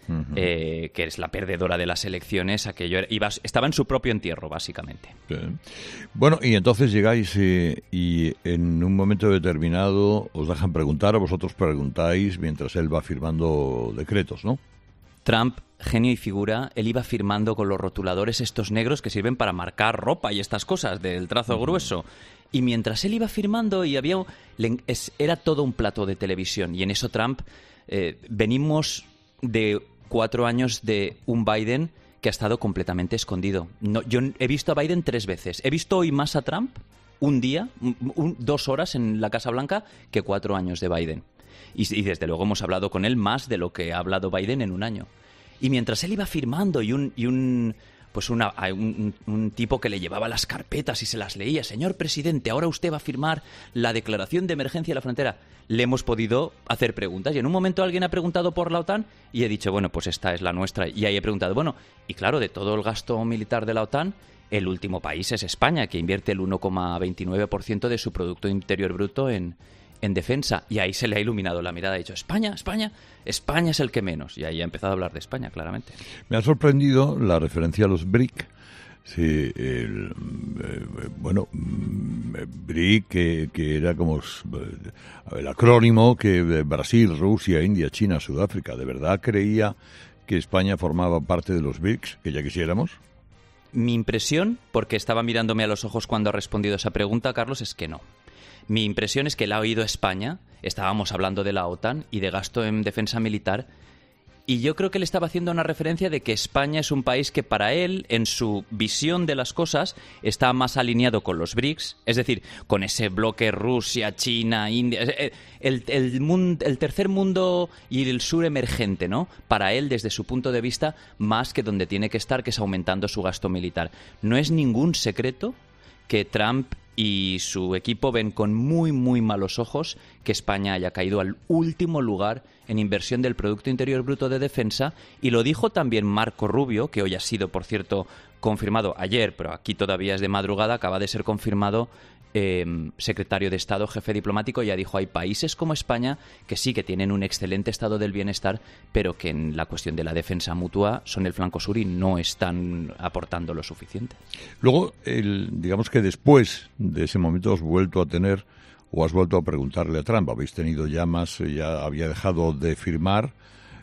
uh-huh. eh, que es la perdedora de las elecciones, aquello era, iba, estaba en su propio entierro, básicamente. Sí. Bueno, y entonces llegáis eh, y en un momento determinado os dejan preguntar, o vosotros preguntáis mientras él va firmando decretos, ¿no? Trump, genio y figura, él iba firmando con los rotuladores estos negros que sirven para marcar ropa y estas cosas del trazo grueso. Y mientras él iba firmando y había era todo un plato de televisión. Y en eso Trump, eh, venimos de cuatro años de un Biden que ha estado completamente escondido. No, yo he visto a Biden tres veces. He visto hoy más a Trump, un día, un, un, dos horas en la Casa Blanca, que cuatro años de Biden. Y, y desde luego hemos hablado con él más de lo que ha hablado Biden en un año. Y mientras él iba firmando y un, y un pues una, un, un tipo que le llevaba las carpetas y se las leía, señor presidente, ahora usted va a firmar la declaración de emergencia de la frontera, le hemos podido hacer preguntas. Y en un momento alguien ha preguntado por la OTAN y he dicho, bueno, pues esta es la nuestra. Y ahí he preguntado, bueno, y claro, de todo el gasto militar de la OTAN, el último país es España, que invierte el uno coma veintinueve por ciento de su Producto Interior Bruto en... en defensa, y ahí se le ha iluminado la mirada, ha dicho, España, España, España es el que menos, y ahí ha empezado a hablar de España, claramente. Me ha sorprendido la referencia a los B R I C, sí, el, eh, bueno, B R I C, que, que era como el acrónimo que Brasil, Rusia, India, China, Sudáfrica, ¿de verdad creía que España formaba parte de los B R I C, que ya quisiéramos? Mi impresión, porque estaba mirándome a los ojos cuando ha respondido esa pregunta, Carlos, es que no. Mi impresión es que él ha oído España, estábamos hablando de la OTAN y de gasto en defensa militar, y yo creo que él estaba haciendo una referencia de que España es un país que para él, en su visión de las cosas, está más alineado con los B R I C S, es decir, con ese bloque Rusia, China, India, el, el, el, mundo, el tercer mundo y el sur emergente, ¿no? Para él, desde su punto de vista, más que donde tiene que estar, que es aumentando su gasto militar. No es ningún secreto que Trump y su equipo ven con muy, muy malos ojos que España haya caído al último lugar en inversión del Producto Interior Bruto de defensa, y lo dijo también Marco Rubio, que hoy ha sido, por cierto, confirmado ayer, pero aquí todavía es de madrugada, acaba de ser confirmado eh, secretario de Estado, jefe diplomático, ya dijo, hay países como España que sí que tienen un excelente estado del bienestar, pero que en la cuestión de la defensa mutua son el flanco sur y no están aportando lo suficiente. Luego, el, digamos que después de ese momento has vuelto a tener, o has vuelto a preguntarle a Trump, habéis tenido ya más, ya había dejado de firmar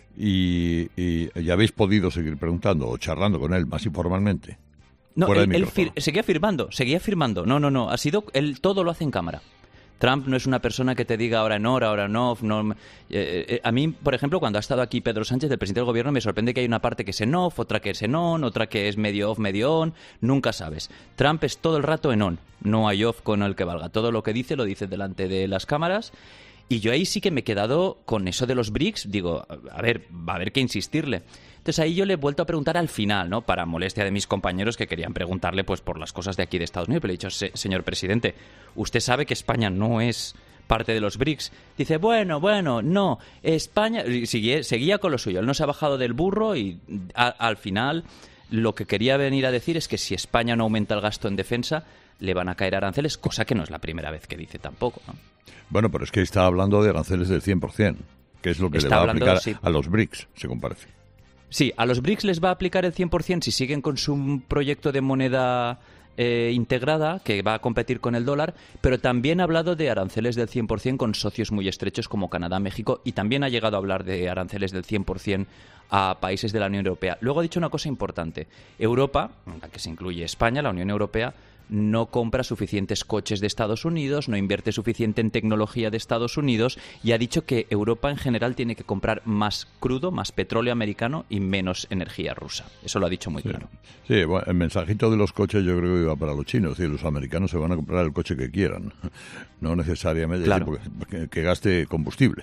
y, y ya habéis podido seguir preguntando o charlando con él más informalmente. No, él, él fir- seguía firmando, seguía firmando. No, no, no, ha sido, él todo lo hace en cámara. Trump no es una persona que te diga ahora no, ahora no. no eh, eh, a mí, por ejemplo, cuando ha estado aquí Pedro Sánchez, el presidente del gobierno, me sorprende que hay una parte que es en off, otra que es en on, otra que es medio off, medio on. Nunca sabes. Trump es todo el rato en on. No hay off con el que valga. Todo lo que dice lo dice delante de las cámaras. Y yo ahí sí que me he quedado con eso de los B R I C S. Digo, a ver, va a haber que insistirle. Entonces ahí yo le he vuelto a preguntar al final, ¿no? Para molestia de mis compañeros que querían preguntarle pues por las cosas de aquí de Estados Unidos. Pero le he dicho, Se- señor presidente, usted sabe que España no es parte de los B R I C S. Dice, bueno, bueno, no, España... Seguía, seguía con lo suyo. Él no se ha bajado del burro y a, al final lo que quería venir a decir es que si España no aumenta el gasto en defensa, le van a caer aranceles, cosa que no es la primera vez que dice tampoco, ¿no? Bueno, pero es que está hablando de aranceles del cien por ciento, que es lo que está le va hablando, a aplicar sí. a los B R I C S, según parece. Sí, a los B R I C S les va a aplicar el cien por ciento si siguen con su proyecto de moneda eh, integrada, que va a competir con el dólar, pero también ha hablado de aranceles del cien por ciento con socios muy estrechos como Canadá, México, y también ha llegado a hablar de aranceles del cien por ciento a países de la Unión Europea. Luego ha dicho una cosa importante. Europa, en la que se incluye España, la Unión Europea, no compra suficientes coches de Estados Unidos, no invierte suficiente en tecnología de Estados Unidos, y ha dicho que Europa en general tiene que comprar más crudo, más petróleo americano y menos energía rusa. Eso lo ha dicho muy sí. claro. Sí, bueno, el mensajito de los coches yo creo que iba para los chinos. Es decir, los americanos se van a comprar el coche que quieran, no necesariamente claro. porque, porque, que gaste combustible.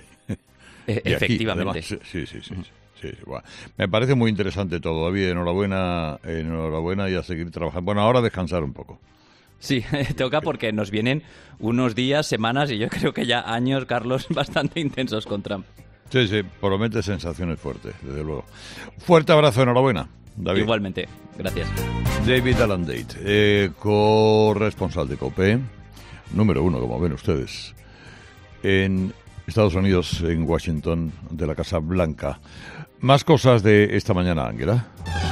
E- efectivamente. Aquí, además, sí, sí, sí. Uh-huh. Sí, bueno. Me parece muy interesante todo, David. Enhorabuena, enhorabuena y a seguir trabajando. Bueno, ahora descansar un poco. Sí, toca porque nos vienen unos días, semanas y yo creo que ya años, Carlos, bastante intensos con Trump. Sí, sí, promete sensaciones fuertes, desde luego. Fuerte abrazo, enhorabuena, David. Igualmente, gracias. David Alandate, eh, corresponsal de COPE, número uno, como ven ustedes, en Estados Unidos, en Washington, de la Casa Blanca. Más cosas de esta mañana, Ángela.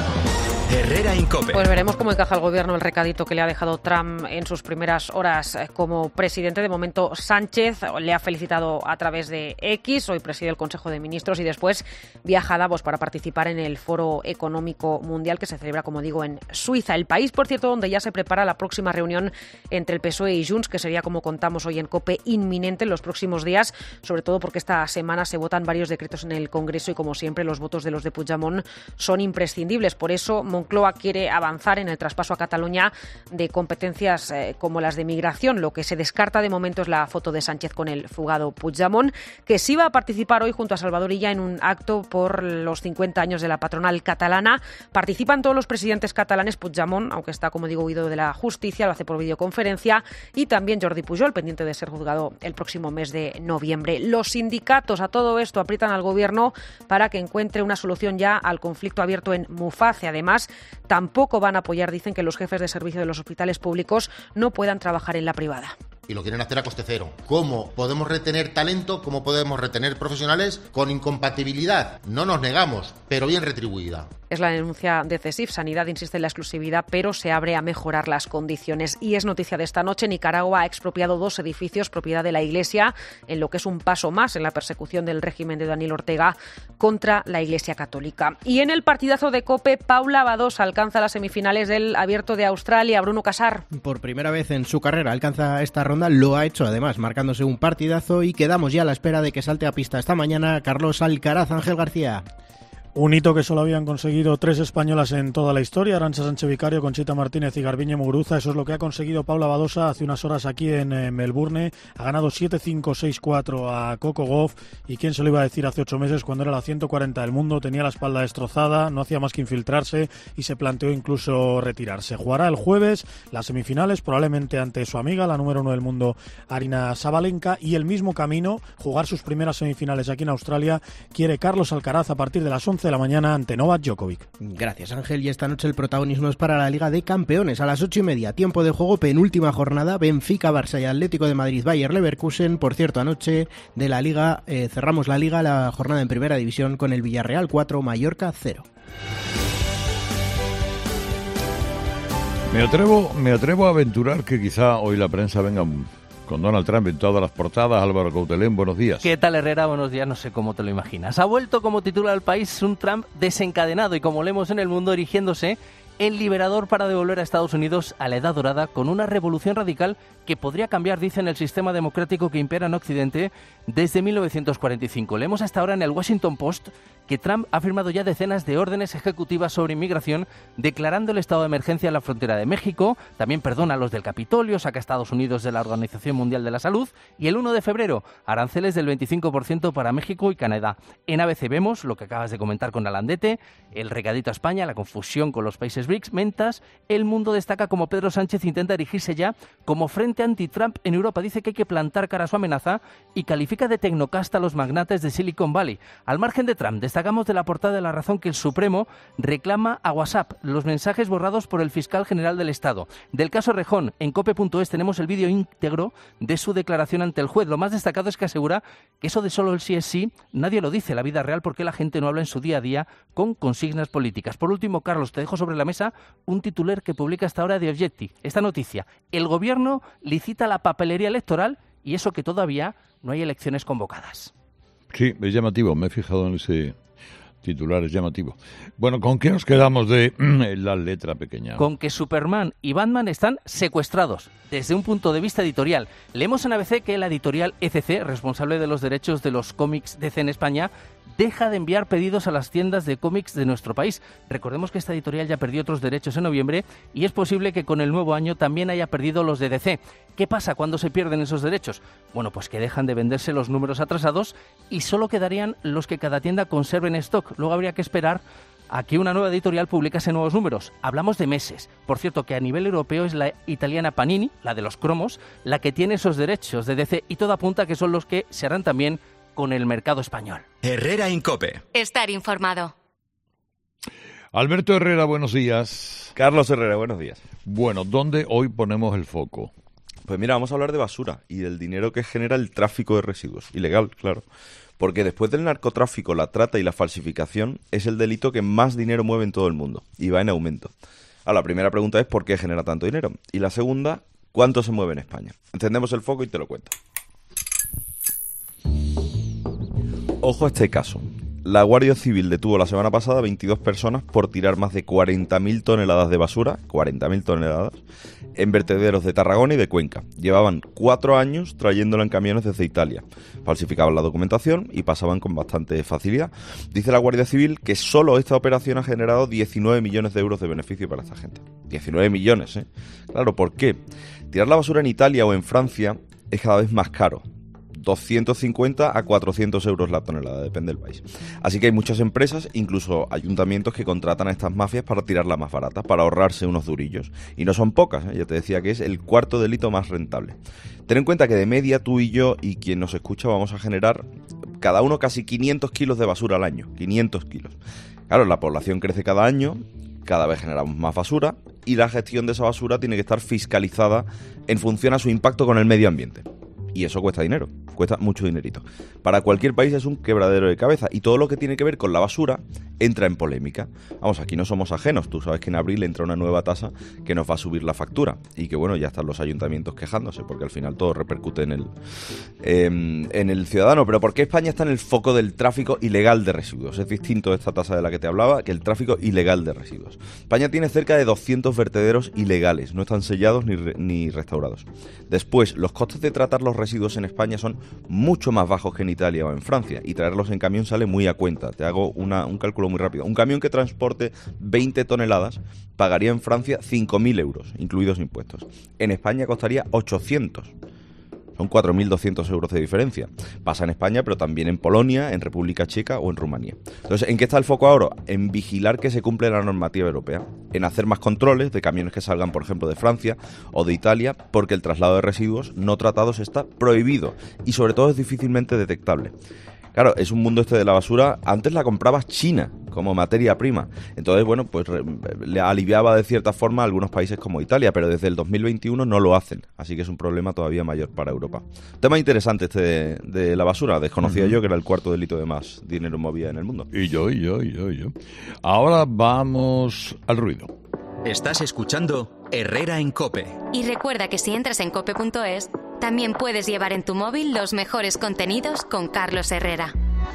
Herrera Incope. Pues veremos cómo encaja el gobierno el recadito que le ha dejado Trump en sus primeras horas como presidente. De momento, Sánchez le ha felicitado a través de X. Hoy preside el Consejo de Ministros y después viaja a Davos para participar en el Foro Económico Mundial que se celebra, como digo, en Suiza. El país, por cierto, donde ya se prepara la próxima reunión entre el P S O E y Junts, que sería, como contamos hoy en COPE, inminente en los próximos días, sobre todo porque esta semana se votan varios decretos en el Congreso y, como siempre, los votos de los de Puigdemont son imprescindibles. Por eso, Moncloa quiere avanzar en el traspaso a Cataluña de competencias eh, como las de migración. Lo que se descarta de momento es la foto de Sánchez con el fugado Puigdemont, que sí va a participar hoy junto a Salvador Illa en un acto por los cincuenta años de la patronal catalana. Participan todos los presidentes catalanes. Puigdemont, aunque está, como digo, huido de la justicia, lo hace por videoconferencia, y también Jordi Pujol, pendiente de ser juzgado el próximo mes de noviembre. Los sindicatos a todo esto aprietan al gobierno para que encuentre una solución ya al conflicto abierto en Muface. Además, tampoco van a apoyar, dicen, que los jefes de servicio de los hospitales públicos no puedan trabajar en la privada. Y lo quieren hacer a coste cero. ¿Cómo podemos retener talento? ¿Cómo podemos retener profesionales con incompatibilidad? No nos negamos, pero bien retribuida. Es la denuncia de CESIF. Sanidad insiste en la exclusividad, pero se abre a mejorar las condiciones. Y es noticia de esta noche: Nicaragua ha expropiado dos edificios propiedad de la Iglesia, en lo que es un paso más en la persecución del régimen de Daniel Ortega contra la Iglesia Católica. Y en el partidazo de COPE, Paula Badosa alcanza las semifinales del Abierto de Australia. Bruno Casar. Por primera vez en su carrera alcanza esta ronda, lo ha hecho además marcándose un partidazo, y quedamos ya a la espera de que salte a pista esta mañana Carlos Alcaraz. Ángel García. Un hito que solo habían conseguido tres españolas en toda la historia: Arantxa Sánchez Vicario, Conchita Martínez y Garbiñe Muguruza. Eso es lo que ha conseguido Paula Badosa hace unas horas aquí en eh, Melbourne. Ha ganado siete cinco, seis cuatro a Coco Gauff. ¿Y quién se lo iba a decir hace ocho meses, cuando era la ciento cuarenta del mundo? Tenía la espalda destrozada, no hacía más que infiltrarse y se planteó incluso retirarse. Jugará el jueves las semifinales, probablemente ante su amiga, la número uno del mundo, Aryna Sabalenka. Y el mismo camino, jugar sus primeras semifinales aquí en Australia, quiere Carlos Alcaraz a partir de las once de la mañana ante Novak Djokovic. Gracias, Ángel. Y esta noche el protagonismo es para la Liga de Campeones. A las ocho y media, tiempo de juego, penúltima jornada, Benfica, Barça y Atlético de Madrid, Bayer Leverkusen. Por cierto, anoche de la Liga, eh, cerramos la Liga, la jornada en Primera División, con el Villarreal cuatro, Mallorca cero. Me atrevo, me atrevo a aventurar que quizá hoy la prensa venga con Donald Trump en todas las portadas. Álvaro Coutelén, buenos días. ¿Qué tal, Herrera? Buenos días, no sé cómo te lo imaginas. Ha vuelto, como titula el país, un Trump desencadenado y, como leemos en El Mundo, erigiéndose en liberador para devolver a Estados Unidos a la Edad Dorada, con una revolución radical que podría cambiar, dicen, el sistema democrático que impera en Occidente desde mil novecientos cuarenta y cinco. Leemos hasta ahora en el Washington Post que Trump ha firmado ya decenas de órdenes ejecutivas sobre inmigración, declarando el estado de emergencia en la frontera de México, también perdona a los del Capitolio, saca a Estados Unidos de la Organización Mundial de la Salud, y el uno de febrero, aranceles del veinticinco por ciento para México y Canadá. En A B C vemos lo que acabas de comentar con Alandete, el recadito a España, la confusión con los países B R I C S, mentas. El Mundo destaca cómo Pedro Sánchez intenta erigirse ya como frente anti-Trump en Europa. Dice que hay que plantar cara a su amenaza y califica de tecnocasta a los magnates de Silicon Valley. Al margen de Trump, destacamos de la portada de La Razón que el Supremo reclama a WhatsApp los mensajes borrados por el fiscal general del Estado. Del caso Rejón, en cope punto es tenemos el vídeo íntegro de su declaración ante el juez. Lo más destacado es que asegura que eso de solo el sí es sí, nadie lo dice en la vida real, porque la gente no habla en su día a día con consignas políticas. Por último, Carlos, te dejo sobre la mesa un titular que publica hasta ahora The Objective. Esta noticia: el gobierno licita la papelería electoral, y eso que todavía no hay elecciones convocadas. Sí, es llamativo, me he fijado en ese titular, es llamativo. Bueno, ¿con qué nos quedamos de la letra pequeña? Con que Superman y Batman están secuestrados desde un punto de vista editorial. Leemos en A B C que la editorial E C C, responsable de los derechos de los cómics D C en España, deja de enviar pedidos a las tiendas de cómics de nuestro país. Recordemos que esta editorial ya perdió otros derechos en noviembre y es posible que con el nuevo año también haya perdido los de D C. ¿Qué pasa cuando se pierden esos derechos? Bueno, pues que dejan de venderse los números atrasados y solo quedarían los que cada tienda conserve en stock. Luego habría que esperar a que una nueva editorial publicase nuevos números. Hablamos de meses. Por cierto, que a nivel europeo es la italiana Panini, la de los cromos, la que tiene esos derechos de D C, y todo apunta a que son los que se harán también con el mercado español. Herrera Incope. Estar informado. Alberto Herrera, buenos días. Carlos Herrera, buenos días. Bueno, ¿dónde hoy ponemos el foco? Pues mira, vamos a hablar de basura y del dinero que genera el tráfico de residuos. Ilegal, claro. Porque después del narcotráfico, la trata y la falsificación es el delito que más dinero mueve en todo el mundo y va en aumento. Ahora, la primera pregunta es ¿por qué genera tanto dinero? Y la segunda, ¿cuánto se mueve en España? Encendemos el foco y te lo cuento. Ojo a este caso. La Guardia Civil detuvo la semana pasada a veintidós personas por tirar más de cuarenta mil toneladas de basura, cuarenta mil toneladas, en vertederos de Tarragona y de Cuenca. Llevaban cuatro años trayéndola en camiones desde Italia. Falsificaban la documentación y pasaban con bastante facilidad. Dice la Guardia Civil que solo esta operación ha generado diecinueve millones de euros de beneficio para esta gente. diecinueve millones, ¿eh? Claro, ¿por qué? Tirar la basura en Italia o en Francia es cada vez más caro. doscientos cincuenta a cuatrocientos euros la tonelada, depende del país. Así que hay muchas empresas, incluso ayuntamientos, que contratan a estas mafias para tirarla más barata, para ahorrarse unos durillos. Y no son pocas, ¿eh? Ya te decía que es el cuarto delito más rentable. Ten en cuenta que de media tú y yo y quien nos escucha vamos a generar cada uno casi quinientos kilos de basura al año. quinientos kilos. Claro, la población crece cada año, cada vez generamos más basura y la gestión de esa basura tiene que estar fiscalizada en función a su impacto con el medio ambiente. Y eso cuesta dinero, cuesta mucho dinerito. Para cualquier país es un quebradero de cabeza y todo lo que tiene que ver con la basura entra en polémica. Vamos, aquí no somos ajenos, tú sabes que en abril entra una nueva tasa que nos va a subir la factura y que bueno, ya están los ayuntamientos quejándose porque al final todo repercute en el, eh, en el ciudadano. Pero ¿por qué España está en el foco del tráfico ilegal de residuos? Es distinto esta tasa de la que te hablaba que el tráfico ilegal de residuos. España tiene cerca de doscientos vertederos ilegales, no están sellados ni, re, ni restaurados. Después, los costes de tratar los residuos en España son mucho más bajos que en Italia o en Francia y traerlos en camión sale muy a cuenta. Te hago una, un cálculo muy rápido. Un camión que transporte veinte toneladas pagaría en Francia cinco mil euros, incluidos impuestos. En España costaría ochocientos. Son cuatro mil doscientos euros de diferencia. Pasa en España, pero también en Polonia, en República Checa o en Rumanía. Entonces, ¿en qué está el foco ahora? En vigilar que se cumple la normativa europea. En hacer más controles de camiones que salgan, por ejemplo, de Francia o de Italia, porque el traslado de residuos no tratados está prohibido y, sobre todo, es difícilmente detectable. Claro, es un mundo este de la basura. Antes la comprabas China como materia prima. Entonces, bueno, pues le aliviaba de cierta forma a algunos países como Italia, pero desde el dos mil veintiuno no lo hacen. Así que es un problema todavía mayor para Europa. Tema interesante este de, de la basura. Desconocía uh-huh. yo que era el cuarto delito de más dinero movía en el mundo. Y yo, y yo, y yo, y yo. Ahora vamos al ruido. Estás escuchando Herrera en COPE. Y recuerda que si entras en cope punto es, también puedes llevar en tu móvil los mejores contenidos con Carlos Herrera.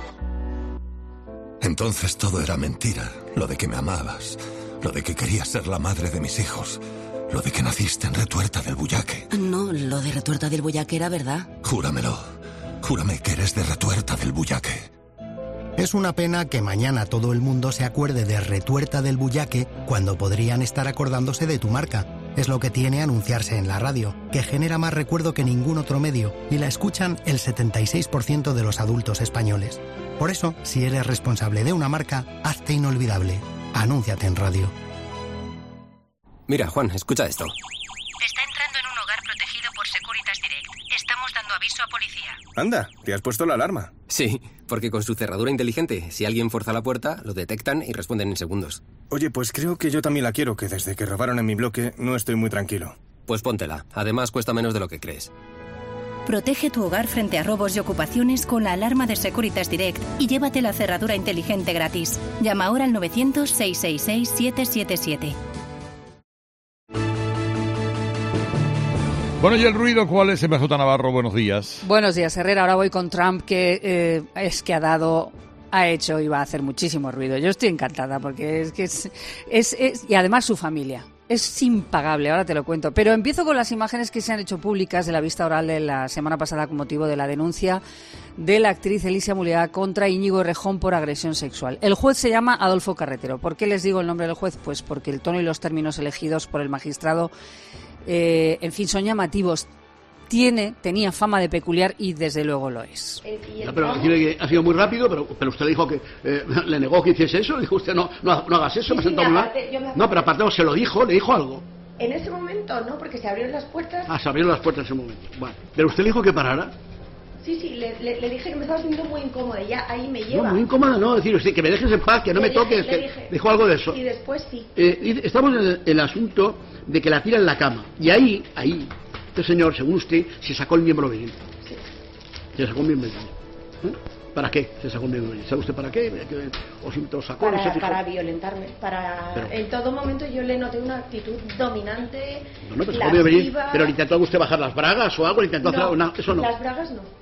Entonces todo era mentira. Lo de que me amabas, lo de que querías ser la madre de mis hijos, lo de que naciste en Retuerta del Bullaque. No, lo de Retuerta del Bullaque era verdad. Júramelo. Júrame que eres de Retuerta del Bullaque. Es una pena que mañana todo el mundo se acuerde de Retuerta del Bullaque cuando podrían estar acordándose de tu marca. Es lo que tiene anunciarse en la radio, que genera más recuerdo que ningún otro medio y la escuchan el setenta y seis por ciento de los adultos españoles. Por eso, si eres responsable de una marca, hazte inolvidable. Anúnciate en radio. Mira, Juan, escucha esto. Está entrando en un hogar protegido por Securitas Direct. Estamos dando aviso a policía. Anda, ¿te has puesto la alarma? Sí, porque con su cerradura inteligente, si alguien fuerza la puerta, lo detectan y responden en segundos. Oye, pues creo que yo también la quiero, que desde que robaron en mi bloque no estoy muy tranquilo. Pues póntela. Además, cuesta menos de lo que crees. Protege tu hogar frente a robos y ocupaciones con la alarma de Securitas Direct y llévate la cerradura inteligente gratis. Llama ahora al novecientos, seiscientos sesenta y seis, setecientos setenta y siete. Bueno, y el ruido, ¿cuál es? M J Navarro, buenos días. Buenos días, Herrera. Ahora voy con Trump, que eh, es que ha dado, ha hecho y va a hacer muchísimo ruido. Yo estoy encantada porque es que es, es, es y además su familia. Es impagable, ahora te lo cuento. Pero empiezo con las imágenes que se han hecho públicas de la vista oral de la semana pasada con motivo de la denuncia de la actriz Elisa Muliá contra Íñigo Errejón por agresión sexual. El juez se llama Adolfo Carretero. ¿Por qué les digo el nombre del juez? Pues porque el tono y los términos elegidos por el magistrado Eh, en fin, son llamativos. Tiene, tenía fama de peculiar y desde luego lo es. Ya, pero ha sido muy rápido, pero, pero usted le dijo que eh, le negó que hiciese eso, le dijo usted no, no, no hagas eso, sí, me sentó sí, mal. No, pero aparte se lo dijo, le dijo algo. En ese momento no, porque se abrieron las puertas. Ah, se abrieron las puertas en ese momento. Bueno, pero usted le dijo que parara. Sí, sí, le, le, le dije que me estaba sintiendo muy incómoda y ya ahí me lleva. No, muy incómoda no, decir usted que me dejes en paz, que no le me dije, toques, que dije, dijo algo de eso. Y después sí. Eh, estamos en el, el asunto de que la tira en la cama y ahí, ahí, este señor, según usted, se sacó el miembro viril. Se sacó el miembro viril. ¿Eh? ¿Para qué se sacó el miembro viril? ¿Sabe usted para qué? ¿O si lo sacó? Para, se fijó? para violentarme. Para... Pero, en todo momento yo le noté una actitud dominante, no, no, pero, lasciva... pero le intentó usted bajar las bragas o algo, le intentó no, hacer una... Eso no. Las bragas no.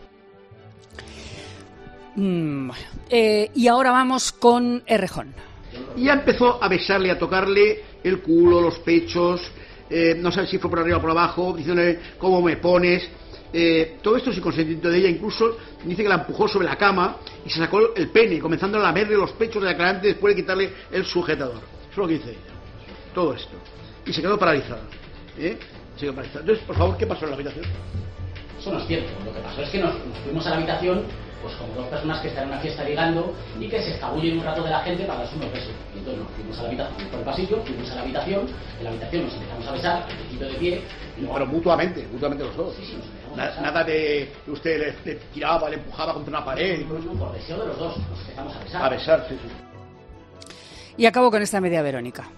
Mm, eh, y ahora vamos con Errejón. Y ya empezó a besarle, a tocarle el culo, los pechos, eh, no sé si fue por arriba o por abajo, diciéndole cómo me pones, eh, todo esto sin consentimiento de ella. Incluso dice que la empujó sobre la cama y se sacó el pene, comenzando a lamerle los pechos de la clarante después de quitarle el sujetador. Eso es lo que dice ella, todo esto. Y se quedó paralizada, ¿eh? Se quedó paralizada. Entonces, por favor, ¿qué pasó en la habitación? Eso no es cierto. Lo que pasó es que nos, nos fuimos a la habitación pues como dos personas que están en una fiesta ligando y que se escabullen un rato de la gente para darse unos besos. Y entonces nos fuimos a la habitación, por el pasillo, fuimos a la habitación, en la habitación nos empezamos a besar, al principio de pie. Y luego... Pero mutuamente, mutuamente los dos. Sí, sí, nos empezamos Na, a besar. Nada de que usted le, le tiraba, le empujaba contra una pared. No, no, no, por deseo de los dos, nos empezamos a besar. A besar, sí, sí. Y acabo con esta media Verónica.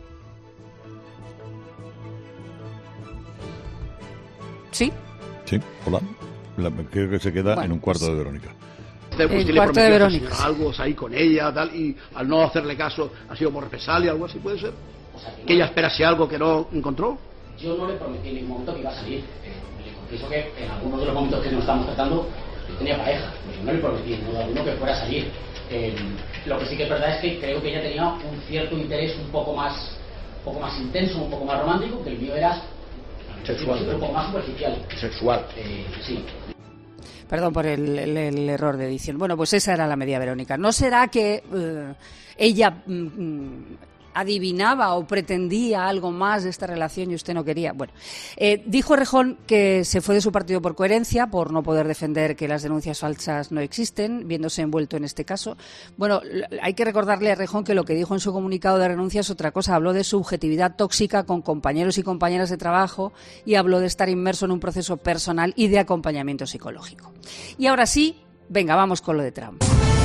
¿Sí? Sí, hola. La, creo que se queda bueno, en un cuarto pues, de Verónica. Usted, el usted cuarto le de Verónica. algo ahí con ella, tal, y al no hacerle caso ha sido por represalia, algo así, ¿puede ser? O sea, que, que no, ella esperase algo que no encontró. Yo no le prometí en ningún momento que iba a salir. Eh, le confieso que en algunos de los momentos que nos estábamos tratando yo tenía pareja, pues yo no le prometí en modo alguno que fuera a salir. Eh, lo que sí que es verdad es que creo que ella tenía un cierto interés un poco más, un poco más intenso, un poco más romántico, que el mío era sexual, un poco más superficial. Sexual. Eh, sí. Perdón por el, el, el error de edición. Bueno, pues esa era la media Verónica. ¿No será que eh, ella mm, adivinaba o pretendía algo más de esta relación y usted no quería? Bueno, eh, dijo Errejón que se fue de su partido por coherencia, por no poder defender que las denuncias falsas no existen, viéndose envuelto en este caso. Bueno, hay que recordarle a Errejón que lo que dijo en su comunicado de renuncia es otra cosa. Habló de subjetividad tóxica con compañeros y compañeras de trabajo y habló de estar inmerso en un proceso personal y de acompañamiento psicológico. Y ahora sí, venga, vamos con lo de Trump.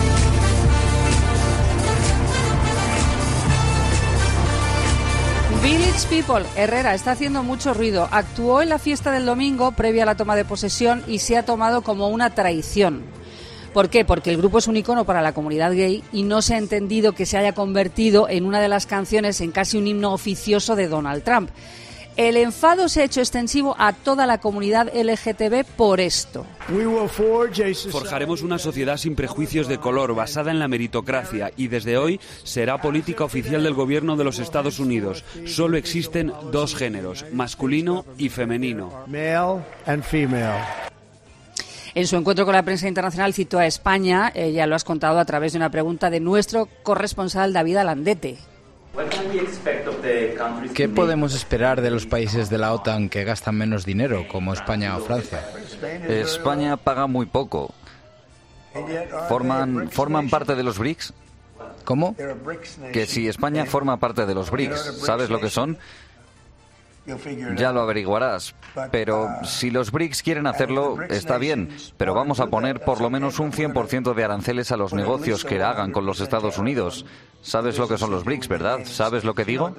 Village People, Herrera, está haciendo mucho ruido. Actuó en la fiesta del domingo previa a la toma de posesión y se ha tomado como una traición. ¿Por qué? Porque el grupo es un icono para la comunidad gay y no se ha entendido que se haya convertido en una de las canciones en casi un himno oficioso de Donald Trump. El enfado se ha hecho extensivo a toda la comunidad L G T B por esto. Forjaremos una sociedad sin prejuicios de color, basada en la meritocracia, y desde hoy será política oficial del gobierno de los Estados Unidos. Solo existen dos géneros, masculino y femenino. En su encuentro con la prensa internacional citó a España, eh, ya lo has contado a través de una pregunta de nuestro corresponsal David Alandete. ¿Qué podemos esperar de los países de la OTAN que gastan menos dinero, como España o Francia? España paga muy poco. ¿Forman, forman parte de los B R I C S? ¿Cómo? Que si España forma parte de los B R I C S, ¿sabes lo que son? Ya lo averiguarás. Pero si los B R I C S quieren hacerlo, está bien. Pero vamos a poner por lo menos un cien por ciento de aranceles a los negocios que hagan con los Estados Unidos. ¿Sabes lo que son los B R I C S, verdad? ¿Sabes lo que digo?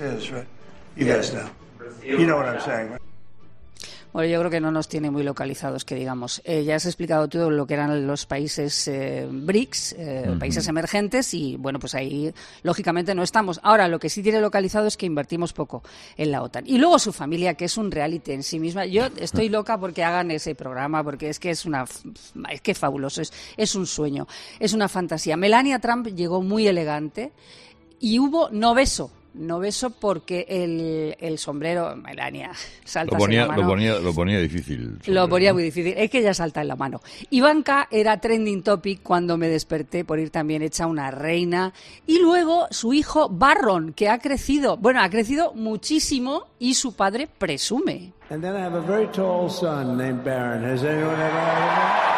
Bueno, yo creo que no nos tiene muy localizados, que digamos. Eh, ya has explicado todo lo que eran los países eh, B R I C S, eh, uh-huh. países emergentes, y bueno, pues ahí lógicamente no estamos. Ahora, lo que sí tiene localizado es que invertimos poco en la OTAN. Y luego su familia, que es un reality en sí misma. Yo estoy loca porque hagan ese programa, porque es que es una, es que es fabuloso, es, es un sueño, es una fantasía. Melania Trump llegó muy elegante y hubo no beso. No beso porque el, el sombrero, Melania, salta lo ponía, en la mano. Lo ponía, lo ponía difícil. Lo ponía muy difícil. Es que ella salta en la mano. Ivanka era trending topic cuando me desperté por ir también hecha una reina. Y luego su hijo Barron, que ha crecido. Bueno, ha crecido muchísimo y su padre presume. And then I have a very tall son named Barron. Has anyone ever heard of him?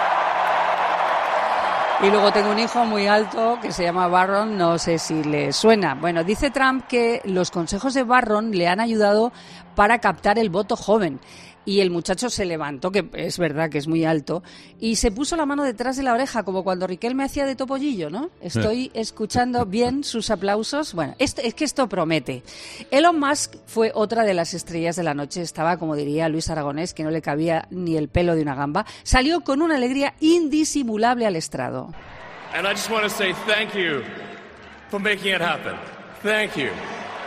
Y luego tengo un hijo muy alto que se llama Barron, no sé si le suena. Bueno, dice Trump que los consejos de Barron le han ayudado para captar el voto joven. Y el muchacho se levantó, que es verdad que es muy alto, y se puso la mano detrás de la oreja, como cuando Riquelme hacía de topollillo, ¿no? Estoy escuchando bien sus aplausos. Bueno, esto, es que esto promete. Elon Musk fue otra de las estrellas de la noche. Estaba, como diría Luis Aragonés, que no le cabía ni el pelo de una gamba. Salió con una alegría indisimulable al estrado. And I just want to say thank you for making it happen. Thank you.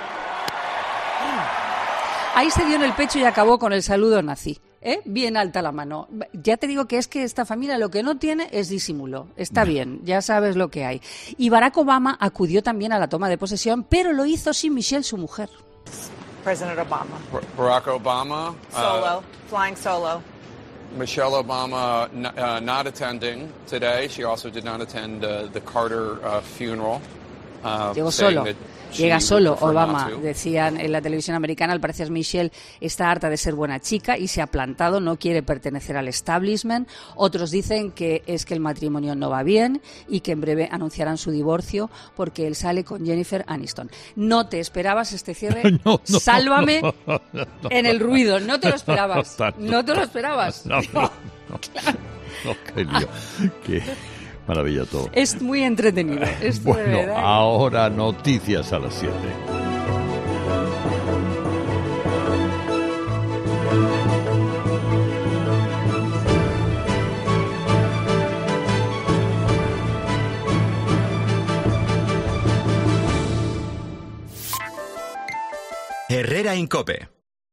Ahí se dio en el pecho y acabó con el saludo nazi, ¿eh? Bien alta la mano. Ya te digo que es que esta familia lo que no tiene es disimulo. Está bien, ya sabes lo que hay. Y Barack Obama acudió también a la toma de posesión, pero lo hizo sin Michelle, su mujer. President Obama. Barack Obama. Solo, uh, flying solo. Michelle Obama uh, not attending today. She also did not attend uh, the Carter uh, funeral. Uh, Llegó solo. Llega solo Obama, to. decían en la televisión americana. Al parecer Michelle está harta de ser buena chica y se ha plantado, no quiere pertenecer al establishment. Otros dicen que es que el matrimonio no va bien y que en breve anunciarán su divorcio porque él sale con Jennifer Aniston. No te esperabas este cierre, no, no, sálvame no, no, no, en el ruido, no te lo esperabas, no, no te lo esperabas. No, no, no, no, qué lío, qué maravilla todo. Es muy entretenido. Esto Bueno, de verdad. ahora noticias a las siete. Herrera Incope.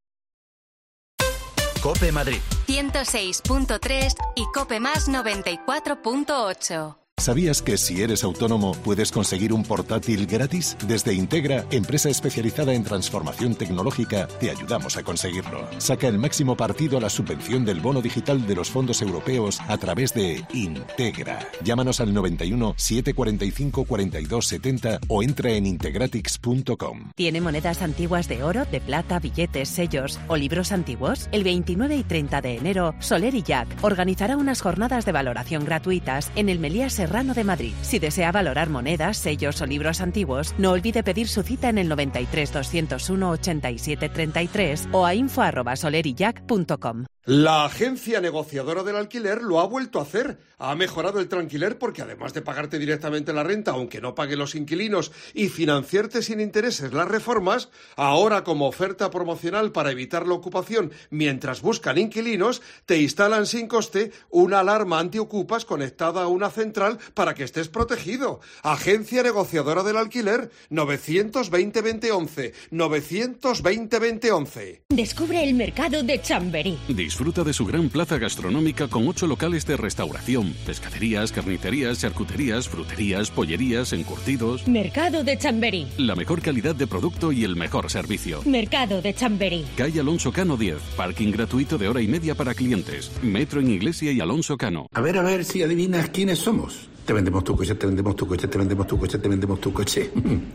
Cope Madrid. ciento seis punto tres y Cope Más noventa y cuatro punto ocho. ¿Sabías que si eres autónomo puedes conseguir un portátil gratis? Desde Integra, empresa especializada en transformación tecnológica, te ayudamos a conseguirlo. Saca el máximo partido a la subvención del bono digital de los fondos europeos a través de Integra. Llámanos al noventa y uno, setecientos cuarenta y cinco, cuarenta y dos setenta o entra en integratix punto com. ¿Tiene monedas antiguas de oro, de plata, billetes, sellos o libros antiguos? El veintinueve y treinta de enero, Soler y Jack organizará unas jornadas de valoración gratuitas en el Meliá Serrano de Madrid. Si desea valorar monedas, sellos o libros antiguos, no olvide pedir su cita en el noventa y tres, doscientos uno, ochenta y siete treinta y tres o a info arroba soler y jack punto com. La agencia negociadora del alquiler lo ha vuelto a hacer. Ha mejorado el tranquiler porque además de pagarte directamente la renta, aunque no paguen los inquilinos, y financiarte sin intereses las reformas, ahora como oferta promocional para evitar la ocupación mientras buscan inquilinos, te instalan sin coste una alarma antiocupas conectada a una central para que estés protegido. Agencia negociadora del alquiler, novecientos veinte veinte once, novecientos veinte veinte once. Descubre el mercado de Chamberí. Disfruta de su gran plaza gastronómica con ocho locales de restauración, pescaderías, carnicerías, charcuterías, fruterías, pollerías, encurtidos. Mercado de Chamberí. La mejor calidad de producto y el mejor servicio. Mercado de Chamberí. Calle Alonso Cano diez, parking gratuito de hora y media para clientes. Metro en Iglesia y Alonso Cano. A ver, a ver si adivinas quiénes somos. Te vendemos tu coche, te vendemos tu coche, te vendemos tu coche, te vendemos tu coche.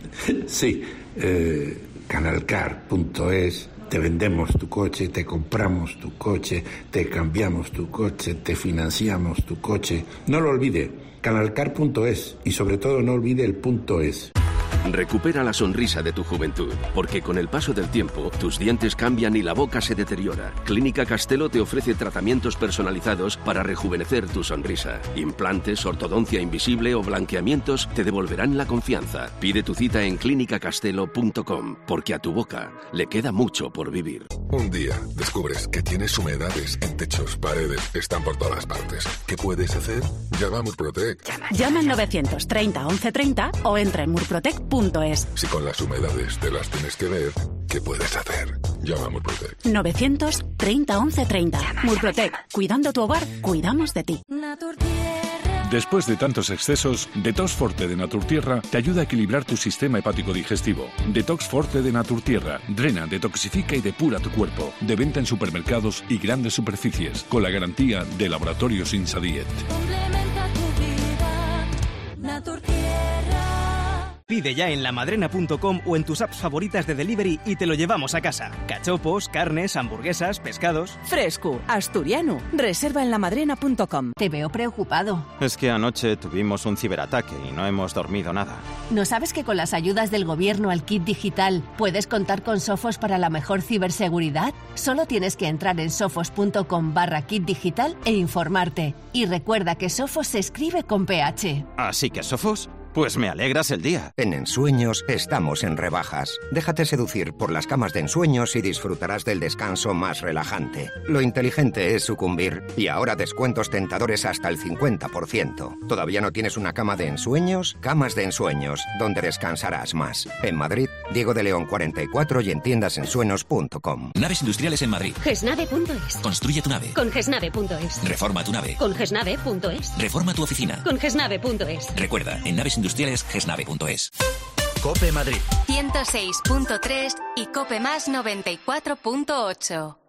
Sí, eh, canalcar punto es. Te vendemos tu coche, te compramos tu coche, te cambiamos tu coche, te financiamos tu coche. No lo olvide, canalcar punto es y sobre todo no olvide el punto es. Recupera la sonrisa de tu juventud, porque con el paso del tiempo, tus dientes cambian y la boca se deteriora. Clínica Castelo te ofrece tratamientos personalizados para rejuvenecer tu sonrisa. Implantes, ortodoncia invisible o blanqueamientos te devolverán la confianza. Pide tu cita en clínica castelo punto com, porque a tu boca le queda mucho por vivir. Un día descubres que tienes humedades en techos, paredes, están por todas partes. ¿Qué puedes hacer? Llama a Murprotec. Llama al novecientos treinta once treinta o entra en murprotec punto es. Si con las humedades te las tienes que ver, ¿qué puedes hacer? Llama a Murprotec. novecientos treinta once treinta. Murprotec. Cuidando tu hogar, cuidamos de ti. Después de tantos excesos, Detox Forte de Naturtierra te ayuda a equilibrar tu sistema hepático digestivo. Detox Forte de Naturtierra drena, detoxifica y depura tu cuerpo. De venta en supermercados y grandes superficies, con la garantía de Laboratorios Insadiet. Complementa tu vida, Naturtierra. Pide ya en lamadrena punto com o en tus apps favoritas de delivery y te lo llevamos a casa. Cachopos, carnes, hamburguesas, pescados... Fresco, asturiano. Reserva en lamadrena punto com. Te veo preocupado. Es que anoche tuvimos un ciberataque y no hemos dormido nada. ¿No sabes que con las ayudas del gobierno al kit digital puedes contar con Sofos para la mejor ciberseguridad? Solo tienes que entrar en sofos punto com barra kit digital e informarte. Y recuerda que Sofos se escribe con P H. Así que, Sofos, pues me alegras el día. En Ensueños estamos en rebajas. Déjate seducir por las camas de ensueños y disfrutarás del descanso más relajante. Lo inteligente es sucumbir. Y ahora descuentos tentadores hasta el cincuenta por ciento. ¿Todavía no tienes una cama de ensueños? Camas de ensueños, donde descansarás más. En Madrid, Diego de León cuarenta y cuatro y en tiendas ensueños punto com. Naves industriales en Madrid. gesnave punto es. Construye tu nave. Con gesnave punto es. Reforma tu nave. Con gesnave punto es. Reforma tu oficina. Con gesnave punto es. Recuerda, en Naves Industriales, gesnave punto es. Cope Madrid. ciento seis punto tres y Cope Más noventa y cuatro punto ocho.